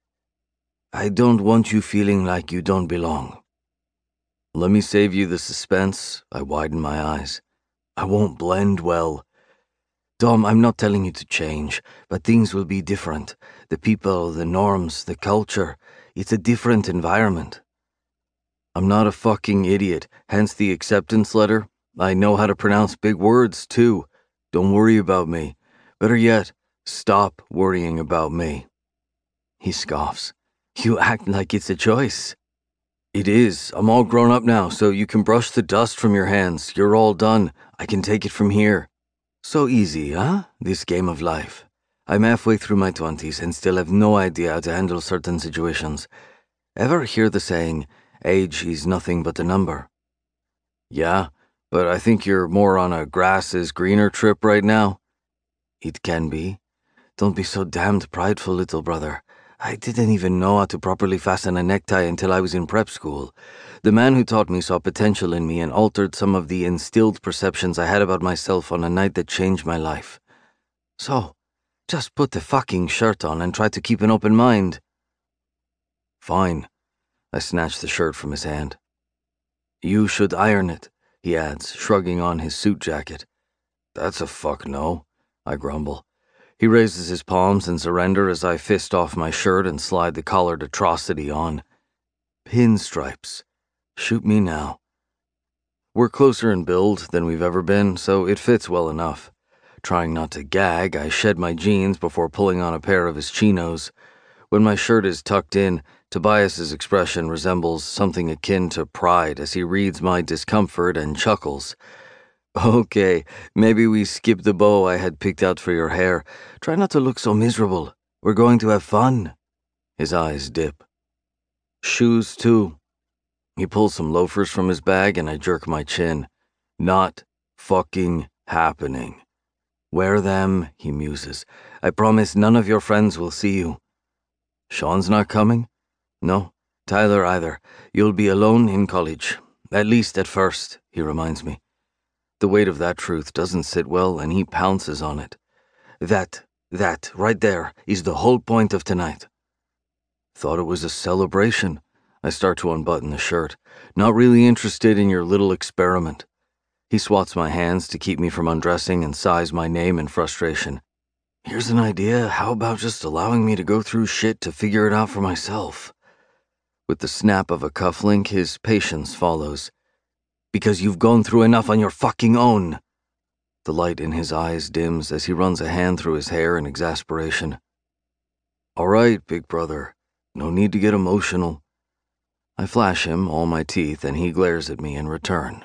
I don't want you feeling like you don't belong. Let me save you the suspense, I widen my eyes. I won't blend well. Dom, I'm not telling you to change, but things will be different. The people, the norms, the culture. It's a different environment. I'm not a fucking idiot, hence the acceptance letter. I know how to pronounce big words, too. Don't worry about me. Better yet, stop worrying about me. He scoffs. You act like it's a choice. It is. I'm all grown up now, so you can brush the dust from your hands. You're all done. I can take it from here. So easy, huh? This game of life. I'm halfway through my twenties and still have no idea how to handle certain situations. Ever hear the saying, Age is nothing but a number. Yeah, but I think you're more on a grass is greener trip right now. It can be. Don't be so damned prideful, little brother. I didn't even know how to properly fasten a necktie until I was in prep school. The man who taught me saw potential in me and altered some of the instilled perceptions I had about myself on a night that changed my life. So, just put the fucking shirt on and try to keep an open mind. Fine. I snatched the shirt from his hand. You should iron it, he adds, shrugging on his suit jacket. That's a fuck no, I grumble. He raises his palms in surrender as I fist off my shirt and slide the collared atrocity on. Pinstripes. Shoot me now. We're closer in build than we've ever been, so it fits well enough. Trying not to gag, I shed my jeans before pulling on a pair of his chinos. When my shirt is tucked in, Tobias's expression resembles something akin to pride as he reads my discomfort and chuckles. Okay, maybe we skip the bow I had picked out for your hair. Try not to look so miserable. We're going to have fun. His eyes dip. Shoes, too. He pulls some loafers from his bag and I jerk my chin. Not fucking happening. Wear them, he muses. I promise none of your friends will see you. Sean's not coming? No, Tyler either. You'll be alone in college. At least at first, he reminds me. The weight of that truth doesn't sit well, and he pounces on it. That, that, right there, is the whole point of tonight. Thought it was a celebration. I start to unbutton the shirt. Not really interested in your little experiment. He swats my hands to keep me from undressing and sighs my name in frustration. Here's an idea. How about just allowing me to go through shit to figure it out for myself? With the snap of a cufflink, his patience follows. Because you've gone through enough on your fucking own. The light in his eyes dims as he runs a hand through his hair in exasperation. All right, big brother. No need to get emotional. I flash him all my teeth and he glares at me in return.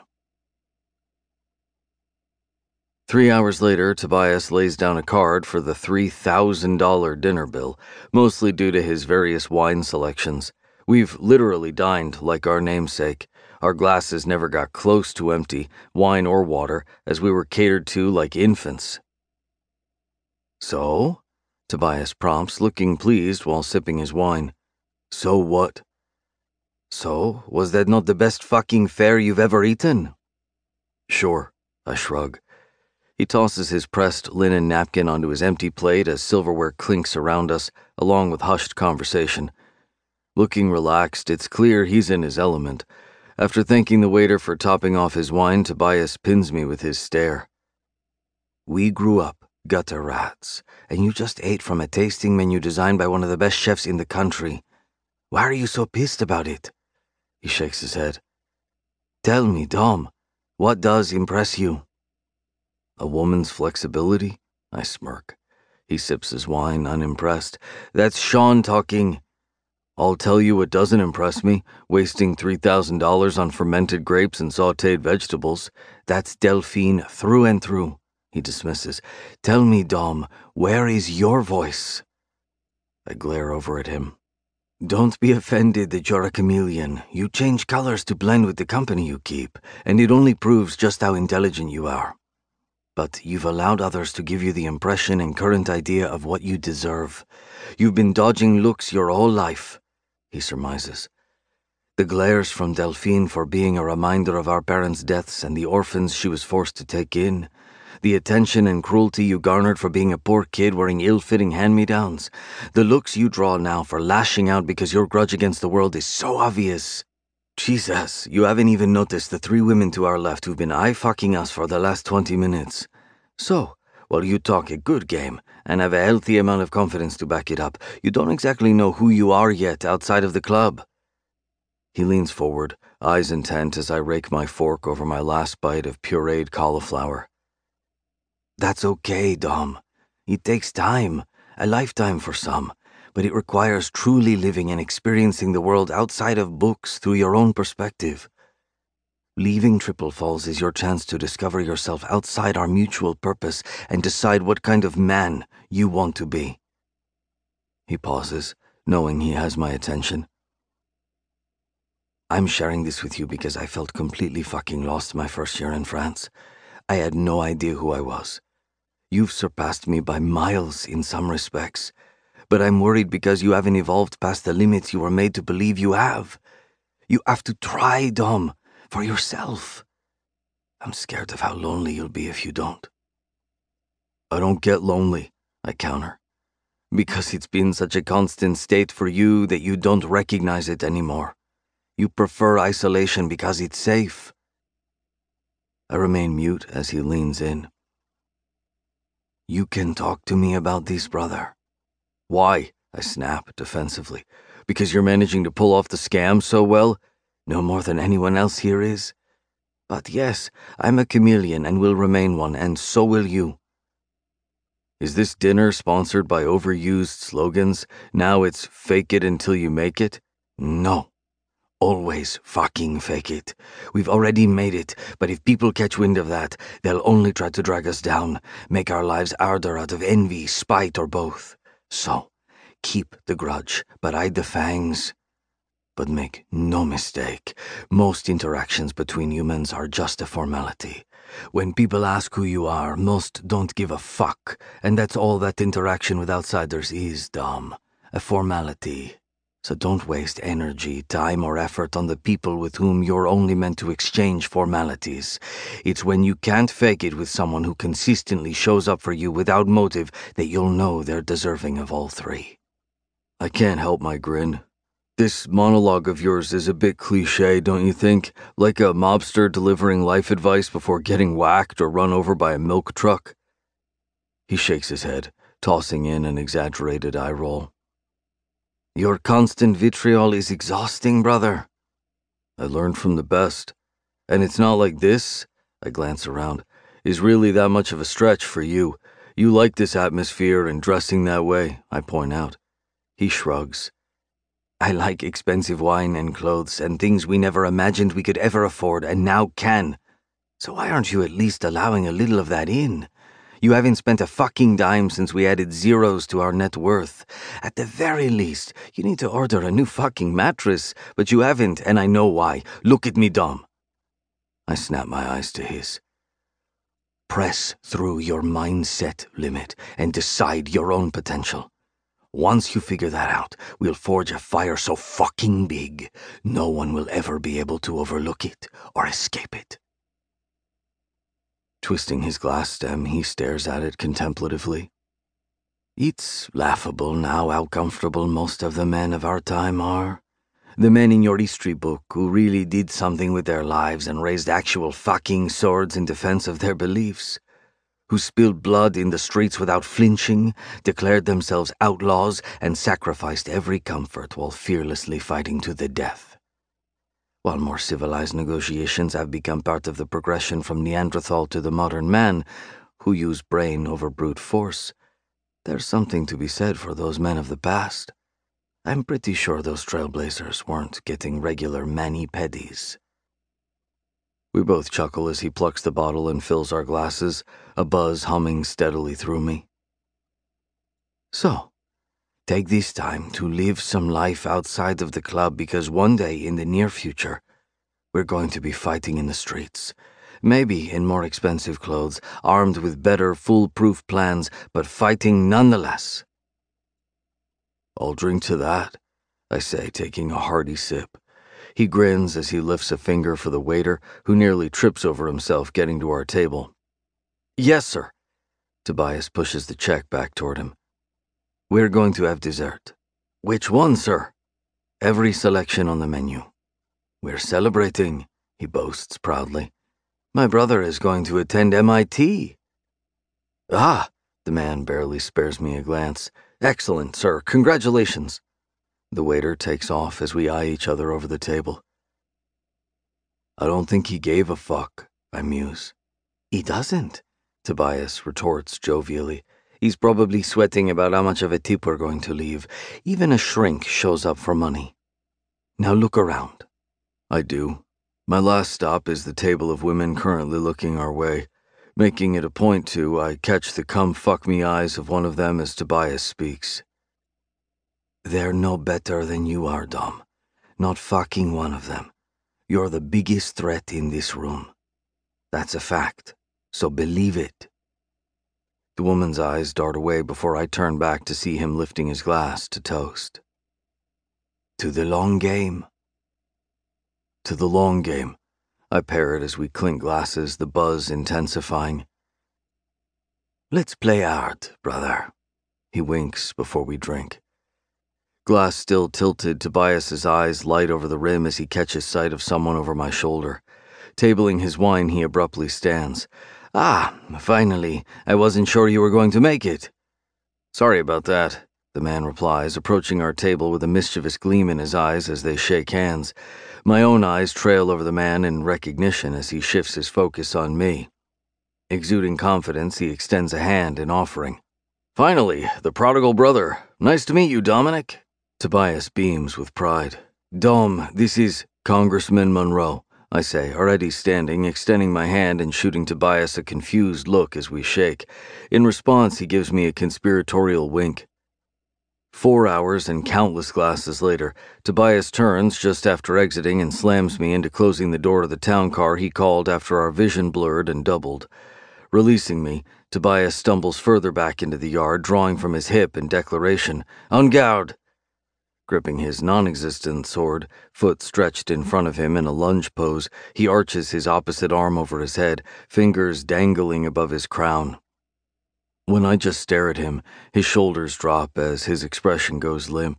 Three hours later, Tobias lays down a card for the three thousand dollars dinner bill, mostly due to his various wine selections. We've literally dined like our namesake. Our glasses never got close to empty, wine or water, as we were catered to like infants. So? Tobias prompts, looking pleased while sipping his wine. So what? So, was that not the best fucking fare you've ever eaten? Sure, I shrug. He tosses his pressed linen napkin onto his empty plate as silverware clinks around us, along with hushed conversation. Looking relaxed, it's clear he's in his element. After thanking the waiter for topping off his wine, Tobias pins me with his stare. We grew up gutter rats, and you just ate from a tasting menu designed by one of the best chefs in the country. Why are you so pissed about it? He shakes his head. Tell me, Dom, what does impress you? A woman's flexibility? I smirk. He sips his wine, unimpressed. That's Sean talking. I'll tell you what doesn't impress me, wasting three thousand dollars on fermented grapes and sautéed vegetables. That's Delphine through and through, he dismisses. Tell me, Dom, where is your voice? I glare over at him. Don't be offended that you're a chameleon. You change colors to blend with the company you keep, and it only proves just how intelligent you are. But you've allowed others to give you the impression and current idea of what you deserve. You've been dodging looks your whole life, he surmises. The glares from Delphine for being a reminder of our parents' deaths and the orphans she was forced to take in. The attention and cruelty you garnered for being a poor kid wearing ill-fitting hand-me-downs. The looks you draw now for lashing out because your grudge against the world is so obvious. Jesus, you haven't even noticed the three women to our left who've been eye-fucking us for the last twenty minutes. So, while you talk a good game and have a healthy amount of confidence to back it up, you don't exactly know who you are yet outside of the club. He leans forward, eyes intent as I rake my fork over my last bite of pureed cauliflower. That's okay, Dom. It takes time, a lifetime for some, but it requires truly living and experiencing the world outside of books through your own perspective. Leaving Triple Falls is your chance to discover yourself outside our mutual purpose and decide what kind of man you want to be. He pauses, knowing he has my attention. I'm sharing this with you because I felt completely fucking lost my first year in France. I had no idea who I was. You've surpassed me by miles in some respects, but I'm worried because you haven't evolved past the limits you were made to believe you have. You have to try, Dom, for yourself. I'm scared of how lonely you'll be if you don't. I don't get lonely, I counter, because it's been such a constant state for you that you don't recognize it anymore. You prefer isolation because it's safe. I remain mute as he leans in. You can talk to me about this, brother. Why? I snap defensively. Because you're managing to pull off the scam so well? No more than anyone else here is? But yes, I'm a chameleon and will remain one, and so will you. Is this dinner sponsored by overused slogans? Now it's fake it until you make it? No. Always fucking fake it. We've already made it, but if people catch wind of that, they'll only try to drag us down, make our lives harder out of envy, spite, or both. So, keep the grudge, but hide the fangs. But make no mistake, most interactions between humans are just a formality. When people ask who you are, most don't give a fuck, and that's all that interaction with outsiders is, Dom. A formality. So don't waste energy, time, or effort on the people with whom you're only meant to exchange formalities. It's when you can't fake it with someone who consistently shows up for you without motive that you'll know they're deserving of all three. I can't help my grin. This monologue of yours is a bit cliché, don't you think? Like a mobster delivering life advice before getting whacked or run over by a milk truck? He shakes his head, tossing in an exaggerated eye roll. Your constant vitriol is exhausting, brother. I learned from the best. And it's not like this, I glance around, is really that much of a stretch for you. You like this atmosphere and dressing that way, I point out. He shrugs. I like expensive wine and clothes and things we never imagined we could ever afford and now can. So why aren't you at least allowing a little of that in? You haven't spent a fucking dime since we added zeros to our net worth. At the very least, you need to order a new fucking mattress, but you haven't, and I know why. Look at me, Dom. I snap my eyes to his. Press through your mindset limit and decide your own potential. Once you figure that out, we'll forge a fire so fucking big, no one will ever be able to overlook it or escape it. Twisting his glass stem, he stares at it contemplatively. It's laughable now how comfortable most of the men of our time are. The men in your history book who really did something with their lives and raised actual fucking swords in defense of their beliefs. Who spilled blood in the streets without flinching, declared themselves outlaws, and sacrificed every comfort while fearlessly fighting to the death. While more civilized negotiations have become part of the progression from Neanderthal to the modern man, who use brain over brute force, there's something to be said for those men of the past. I'm pretty sure those trailblazers weren't getting regular mani-pedis. We both chuckle as he plucks the bottle and fills our glasses, a buzz humming steadily through me. So, take this time to live some life outside of the club because one day in the near future, we're going to be fighting in the streets. Maybe in more expensive clothes, armed with better, foolproof plans, but fighting nonetheless. I'll drink to that, I say, taking a hearty sip. He grins as he lifts a finger for the waiter, who nearly trips over himself getting to our table. Yes, sir. Tobias pushes the check back toward him. We're going to have dessert. Which one, sir? Every selection on the menu. We're celebrating, he boasts proudly. My brother is going to attend M I T. Ah, the man barely spares me a glance. Excellent, sir. Congratulations. The waiter takes off as we eye each other over the table. I don't think he gave a fuck, I muse. He doesn't, Tobias retorts jovially. He's probably sweating about how much of a tip we're going to leave. Even a shrink shows up for money. Now look around. I do. My last stop is the table of women currently looking our way. Making it a point to, I catch the come-fuck-me eyes of one of them as Tobias speaks. They're no better than you are, Dom. Not fucking one of them. You're the biggest threat in this room. That's a fact, so believe it. The woman's eyes dart away before I turn back to see him lifting his glass to toast. To the long game. To the long game, I parrot as we clink glasses, the buzz intensifying. Let's play hard, brother. He winks before we drink. Glass still tilted, Tobias's eyes light over the rim as he catches sight of someone over my shoulder. Tabling his wine, he abruptly stands. Ah, finally. I wasn't sure you were going to make it. Sorry about that, the man replies, approaching our table with a mischievous gleam in his eyes as they shake hands. My own eyes trail over the man in recognition as he shifts his focus on me. Exuding confidence, he extends a hand in offering. Finally, the prodigal brother. Nice to meet you, Dominic. Tobias beams with pride. Dom, this is Congressman Monroe, I say, already standing, extending my hand and shooting Tobias a confused look as we shake. In response, he gives me a conspiratorial wink. Four hours and countless glasses later, Tobias turns just after exiting and slams me into closing the door to the town car he called after our vision blurred and doubled. Releasing me, Tobias stumbles further back into the yard, drawing from his hip in declaration, En garde! Gripping his non-existent sword, foot stretched in front of him in a lunge pose, he arches his opposite arm over his head, fingers dangling above his crown. When I just stare at him, his shoulders drop as his expression goes limp.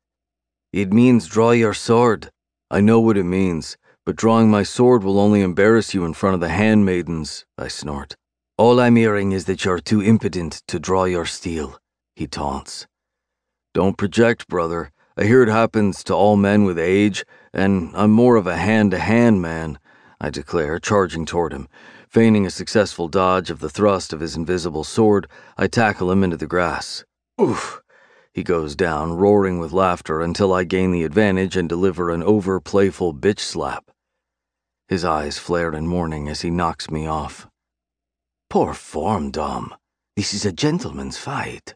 It means draw your sword. I know what it means, but drawing my sword will only embarrass you in front of the handmaidens, I snort. All I'm hearing is that you're too impotent to draw your steel, he taunts. Don't project, brother. I hear it happens to all men with age, and I'm more of a hand-to-hand man, I declare, charging toward him. Feigning a successful dodge of the thrust of his invisible sword, I tackle him into the grass. Oof! He goes down, roaring with laughter until I gain the advantage and deliver an over-playful bitch slap. His eyes flare in mourning as he knocks me off. Poor form, Dom. This is a gentleman's fight.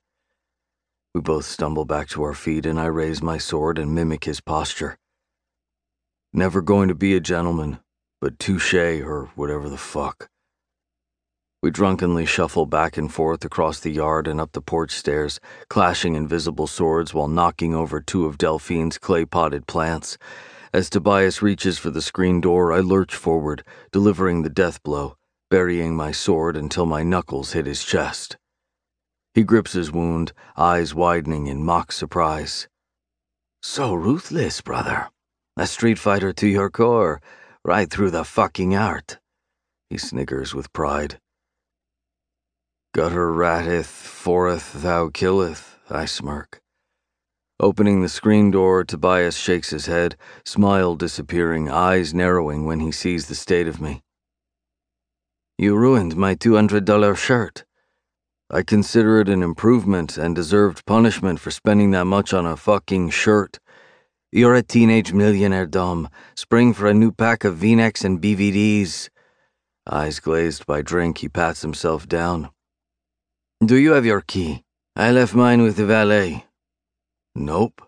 We both stumble back to our feet and I raise my sword and mimic his posture. Never going to be a gentleman, but touché or whatever the fuck. We drunkenly shuffle back and forth across the yard and up the porch stairs, clashing invisible swords while knocking over two of Delphine's clay-potted plants. As Tobias reaches for the screen door, I lurch forward, delivering the death blow, burying my sword until my knuckles hit his chest. He grips his wound, eyes widening in mock surprise. So ruthless, brother. A street fighter to your core, right through the fucking heart. He sniggers with pride. Gutter rateth, foreth, thou killeth, I smirk. Opening the screen door, Tobias shakes his head, smile disappearing, eyes narrowing when he sees the state of me. You ruined my two hundred dollar shirt. I consider it an improvement and deserved punishment for spending that much on a fucking shirt. You're a teenage millionaire, Dom. Spring for a new pack of V-necks and B V Ds. Eyes glazed by drink, he pats himself down. Do you have your key? I left mine with the valet. Nope.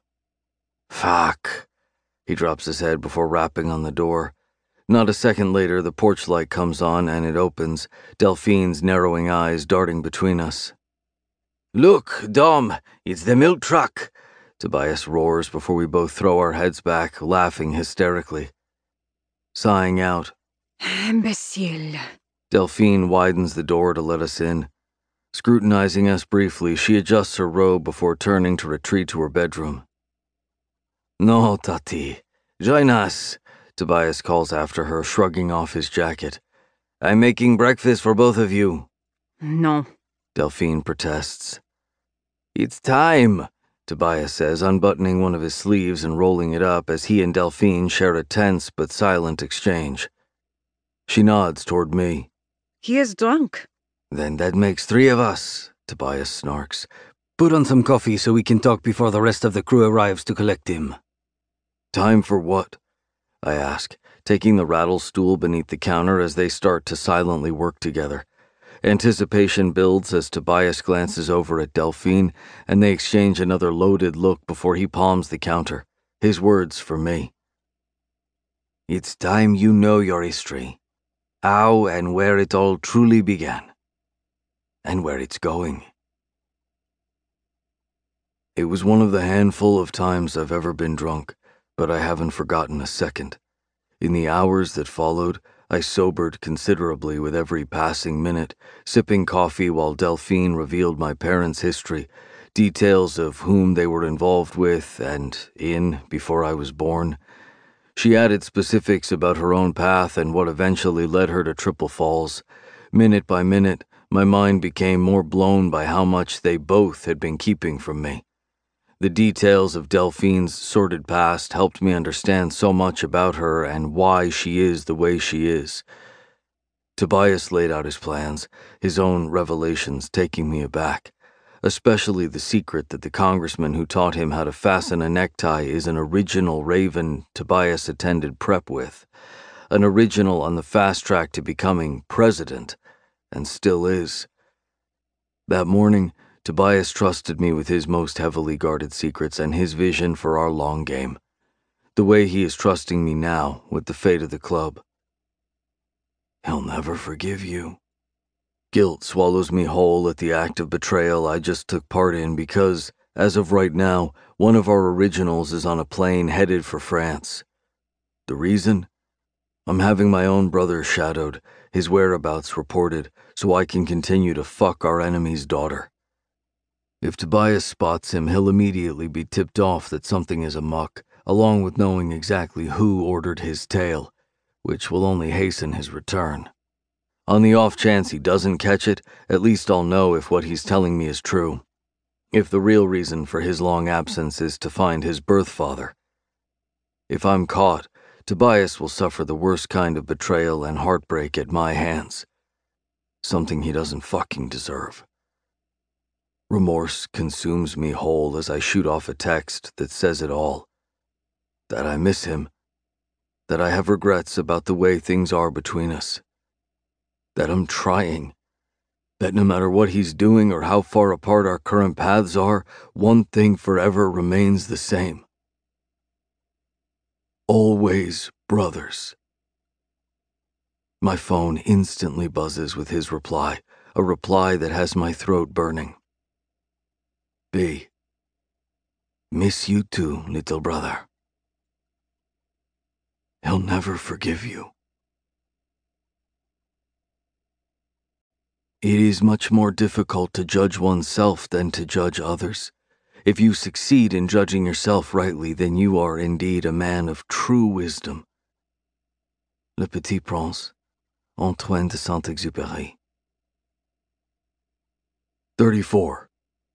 Fuck. He drops his head before rapping on the door. Not a second later, the porch light comes on and it opens, Delphine's narrowing eyes darting between us. Look, Dom, it's the milk truck, Tobias roars before we both throw our heads back, laughing hysterically. Sighing out. Imbecile. Delphine widens the door to let us in. Scrutinizing us briefly, she adjusts her robe before turning to retreat to her bedroom. No, Tati. Join us, Tobias calls after her, shrugging off his jacket. I'm making breakfast for both of you. No. Delphine protests. It's time, Tobias says, unbuttoning one of his sleeves and rolling it up as he and Delphine share a tense but silent exchange. She nods toward me. He is drunk. Then that makes three of us, Tobias snarks. Put on some coffee so we can talk before the rest of the crew arrives to collect him. Time for what? I ask, taking the rattle stool beneath the counter as they start to silently work together. Anticipation builds as Tobias glances over at Delphine, and they exchange another loaded look before he palms the counter, his words for me. It's time you know your history, how and where it all truly began, and where it's going. It was one of the handful of times I've ever been drunk, but I haven't forgotten a second. In the hours that followed, I sobered considerably with every passing minute, sipping coffee while Delphine revealed my parents' history, details of whom they were involved with and in before I was born. She added specifics about her own path and what eventually led her to Triple Falls. Minute by minute, my mind became more blown by how much they both had been keeping from me. The details of Delphine's sordid past helped me understand so much about her and why she is the way she is. Tobias laid out his plans, his own revelations taking me aback, especially the secret that the congressman who taught him how to fasten a necktie is an original Raven Tobias attended prep with, an original on the fast track to becoming president, and still is. That morning, Tobias trusted me with his most heavily guarded secrets and his vision for our long game, the way he is trusting me now with the fate of the club. He'll never forgive you. Guilt swallows me whole at the act of betrayal I just took part in because, as of right now, one of our originals is on a plane headed for France. The reason? I'm having my own brother shadowed, his whereabouts reported, so I can continue to fuck our enemy's daughter. If Tobias spots him, he'll immediately be tipped off that something is amuck, along with knowing exactly who ordered his tail, which will only hasten his return. On the off chance he doesn't catch it, at least I'll know if what he's telling me is true. If the real reason for his long absence is to find his birth father. If I'm caught, Tobias will suffer the worst kind of betrayal and heartbreak at my hands. Something he doesn't fucking deserve. Remorse consumes me whole as I shoot off a text that says it all. That I miss him. That I have regrets about the way things are between us. That I'm trying. That no matter what he's doing or how far apart our current paths are, one thing forever remains the same. Always brothers. My phone instantly buzzes with his reply, a reply that has my throat burning. B. Miss you too, little brother. He'll never forgive you. It is much more difficult to judge oneself than to judge others. If you succeed in judging yourself rightly, then you are indeed a man of true wisdom. Le Petit Prince, Antoine de Saint-Exupéry. thirty-four.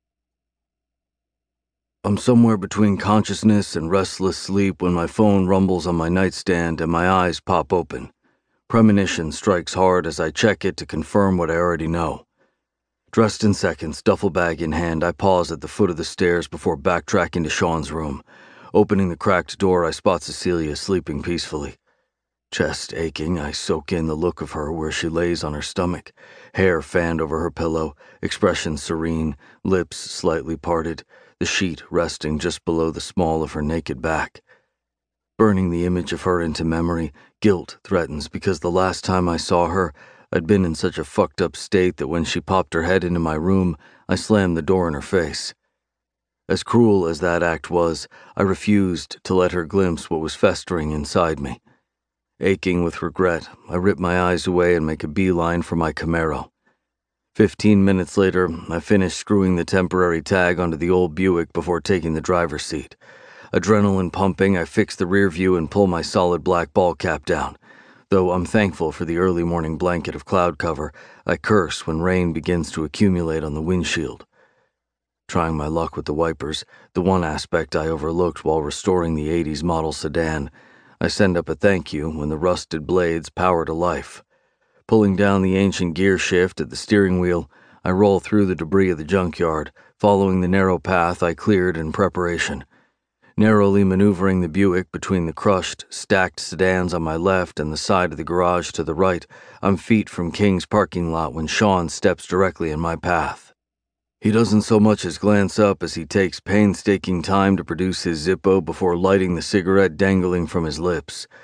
I'm somewhere between consciousness and restless sleep when my phone rumbles on my nightstand and my eyes pop open. Premonition strikes hard as I check it to confirm what I already know. Dressed in seconds, duffel bag in hand, I pause at the foot of the stairs before backtracking to Sean's room. Opening the cracked door, I spot Cecilia sleeping peacefully. Chest aching, I soak in the look of her where she lays on her stomach, hair fanned over her pillow, expression serene, lips slightly parted, the sheet resting just below the small of her naked back. Burning the image of her into memory, guilt threatens because the last time I saw her, I'd been in such a fucked up state that when she popped her head into my room, I slammed the door in her face. As cruel as that act was, I refused to let her glimpse what was festering inside me. Aching with regret, I rip my eyes away and make a beeline for my Camaro. Fifteen minutes later, I finish screwing the temporary tag onto the old Buick before taking the driver's seat. Adrenaline pumping, I fix the rear view and pull my solid black ball cap down. Though I'm thankful for the early morning blanket of cloud cover, I curse when rain begins to accumulate on the windshield. Trying my luck with the wipers, the one aspect I overlooked while restoring the eighties model sedan, I send up a thank you when the rusted blades power to life. Pulling down the ancient gear shift at the steering wheel, I roll through the debris of the junkyard, following the narrow path I cleared in preparation. Narrowly maneuvering the Buick between the crushed, stacked sedans on my left and the side of the garage to the right, I'm feet from King's parking lot when Sean steps directly in my path. He doesn't so much as glance up as he takes painstaking time to produce his Zippo before lighting the cigarette dangling from his lips.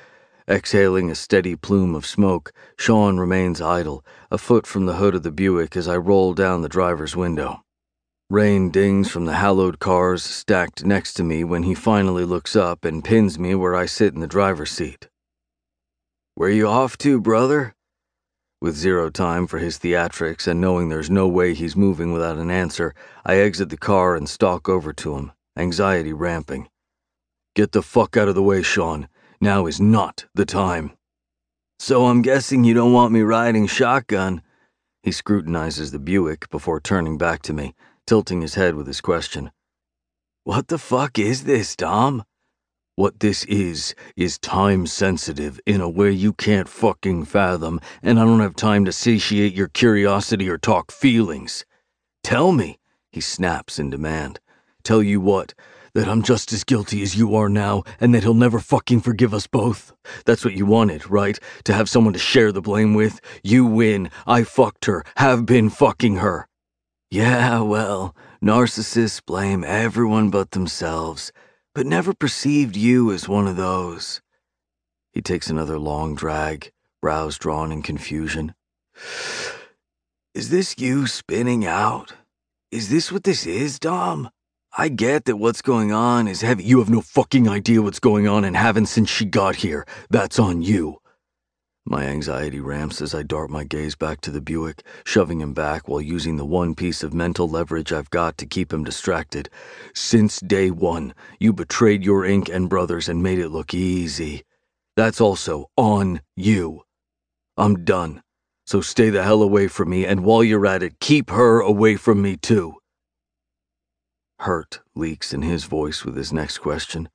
Exhaling a steady plume of smoke, Sean remains idle, a foot from the hood of the Buick as I roll down the driver's window. Rain dings from the hallowed cars stacked next to me when he finally looks up and pins me where I sit in the driver's seat. "Where you off to, brother?" With zero time for his theatrics and knowing there's no way he's moving without an answer, I exit the car and stalk over to him, anxiety ramping. "Get the fuck out of the way, Sean. Now is not the time." "So I'm guessing you don't want me riding shotgun?" He scrutinizes the Buick before turning back to me, tilting his head with his question. "What the fuck is this, Dom?" "What this is, is time-sensitive in a way you can't fucking fathom, and I don't have time to satiate your curiosity or talk feelings." "Tell me," he snaps in demand. "Tell you what? That I'm just as guilty as you are now, and that he'll never fucking forgive us both. That's what you wanted, right? To have someone to share the blame with? You win. I fucked her. Have been fucking her." "Yeah, well, narcissists blame everyone but themselves, but never perceived you as one of those." He takes another long drag, brows drawn in confusion. "Is this you spinning out? Is this what this is, Dom? I get that what's going on is heavy." "You have no fucking idea what's going on and haven't since she got here. That's on you." My anxiety ramps as I dart my gaze back to the Buick, shoving him back while using the one piece of mental leverage I've got to keep him distracted. "Since day one, you betrayed your Inc and brothers and made it look easy. That's also on you. I'm done, so stay the hell away from me, and while you're at it, keep her away from me too." Hurt leaks in his voice with his next question.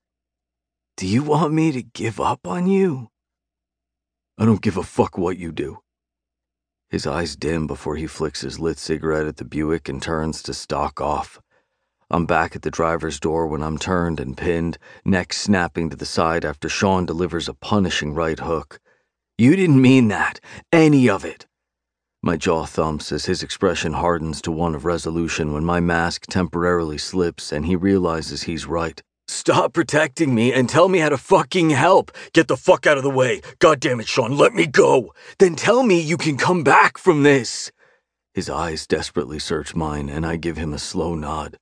"Do you want me to give up on you?" "I don't give a fuck what you do." His eyes dim before he flicks his lit cigarette at the Buick and turns to stalk off. I'm back at the driver's door when I'm turned and pinned, neck snapping to the side after Sean delivers a punishing right hook. "You didn't mean that. Any of it." My jaw thumps as his expression hardens to one of resolution when my mask temporarily slips and he realizes he's right. "Stop protecting me and tell me how to fucking help. Get the fuck out of the way. God damn it, Sean, let me go. Then tell me you can come back from this." His eyes desperately search mine and I give him a slow nod.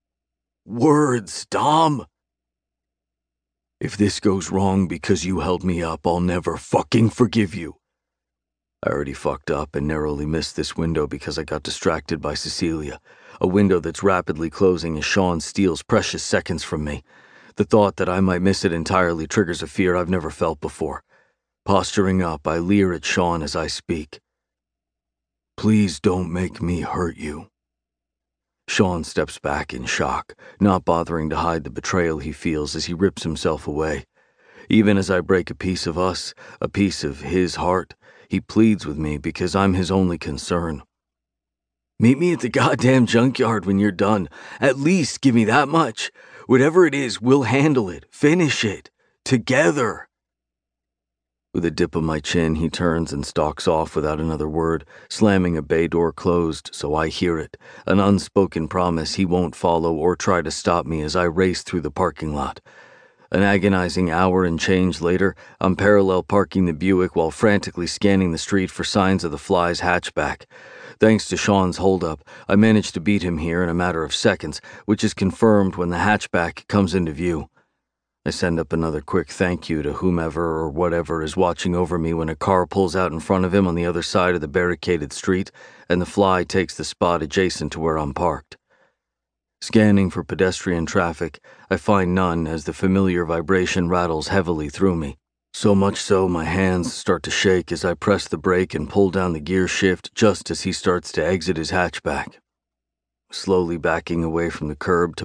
"Words, Dom." "If this goes wrong because you held me up, I'll never fucking forgive you." I already fucked up and narrowly missed this window because I got distracted by Cecilia, a window that's rapidly closing as Sean steals precious seconds from me. The thought that I might miss it entirely triggers a fear I've never felt before. Posturing up, I leer at Sean as I speak. "Please don't make me hurt you." Sean steps back in shock, not bothering to hide the betrayal he feels as he rips himself away. Even as I break a piece of us, a piece of his heart, he pleads with me because I'm his only concern. "Meet me at the goddamn junkyard when you're done. At least give me that much. Whatever it is, we'll handle it. Finish it. Together." With a dip of my chin, he turns and stalks off without another word, slamming a bay door closed so I hear it, an unspoken promise he won't follow or try to stop me as I race through the parking lot. An agonizing hour and change later, I'm parallel parking the Buick while frantically scanning the street for signs of the Fly's hatchback. Thanks to Sean's holdup, I managed to beat him here in a matter of seconds, which is confirmed when the hatchback comes into view. I send up another quick thank you to whomever or whatever is watching over me when a car pulls out in front of him on the other side of the barricaded street, and the Fly takes the spot adjacent to where I'm parked. Scanning for pedestrian traffic, I find none as the familiar vibration rattles heavily through me. So much so my hands start to shake as I press the brake and pull down the gear shift just as he starts to exit his hatchback. Slowly backing away from the curb to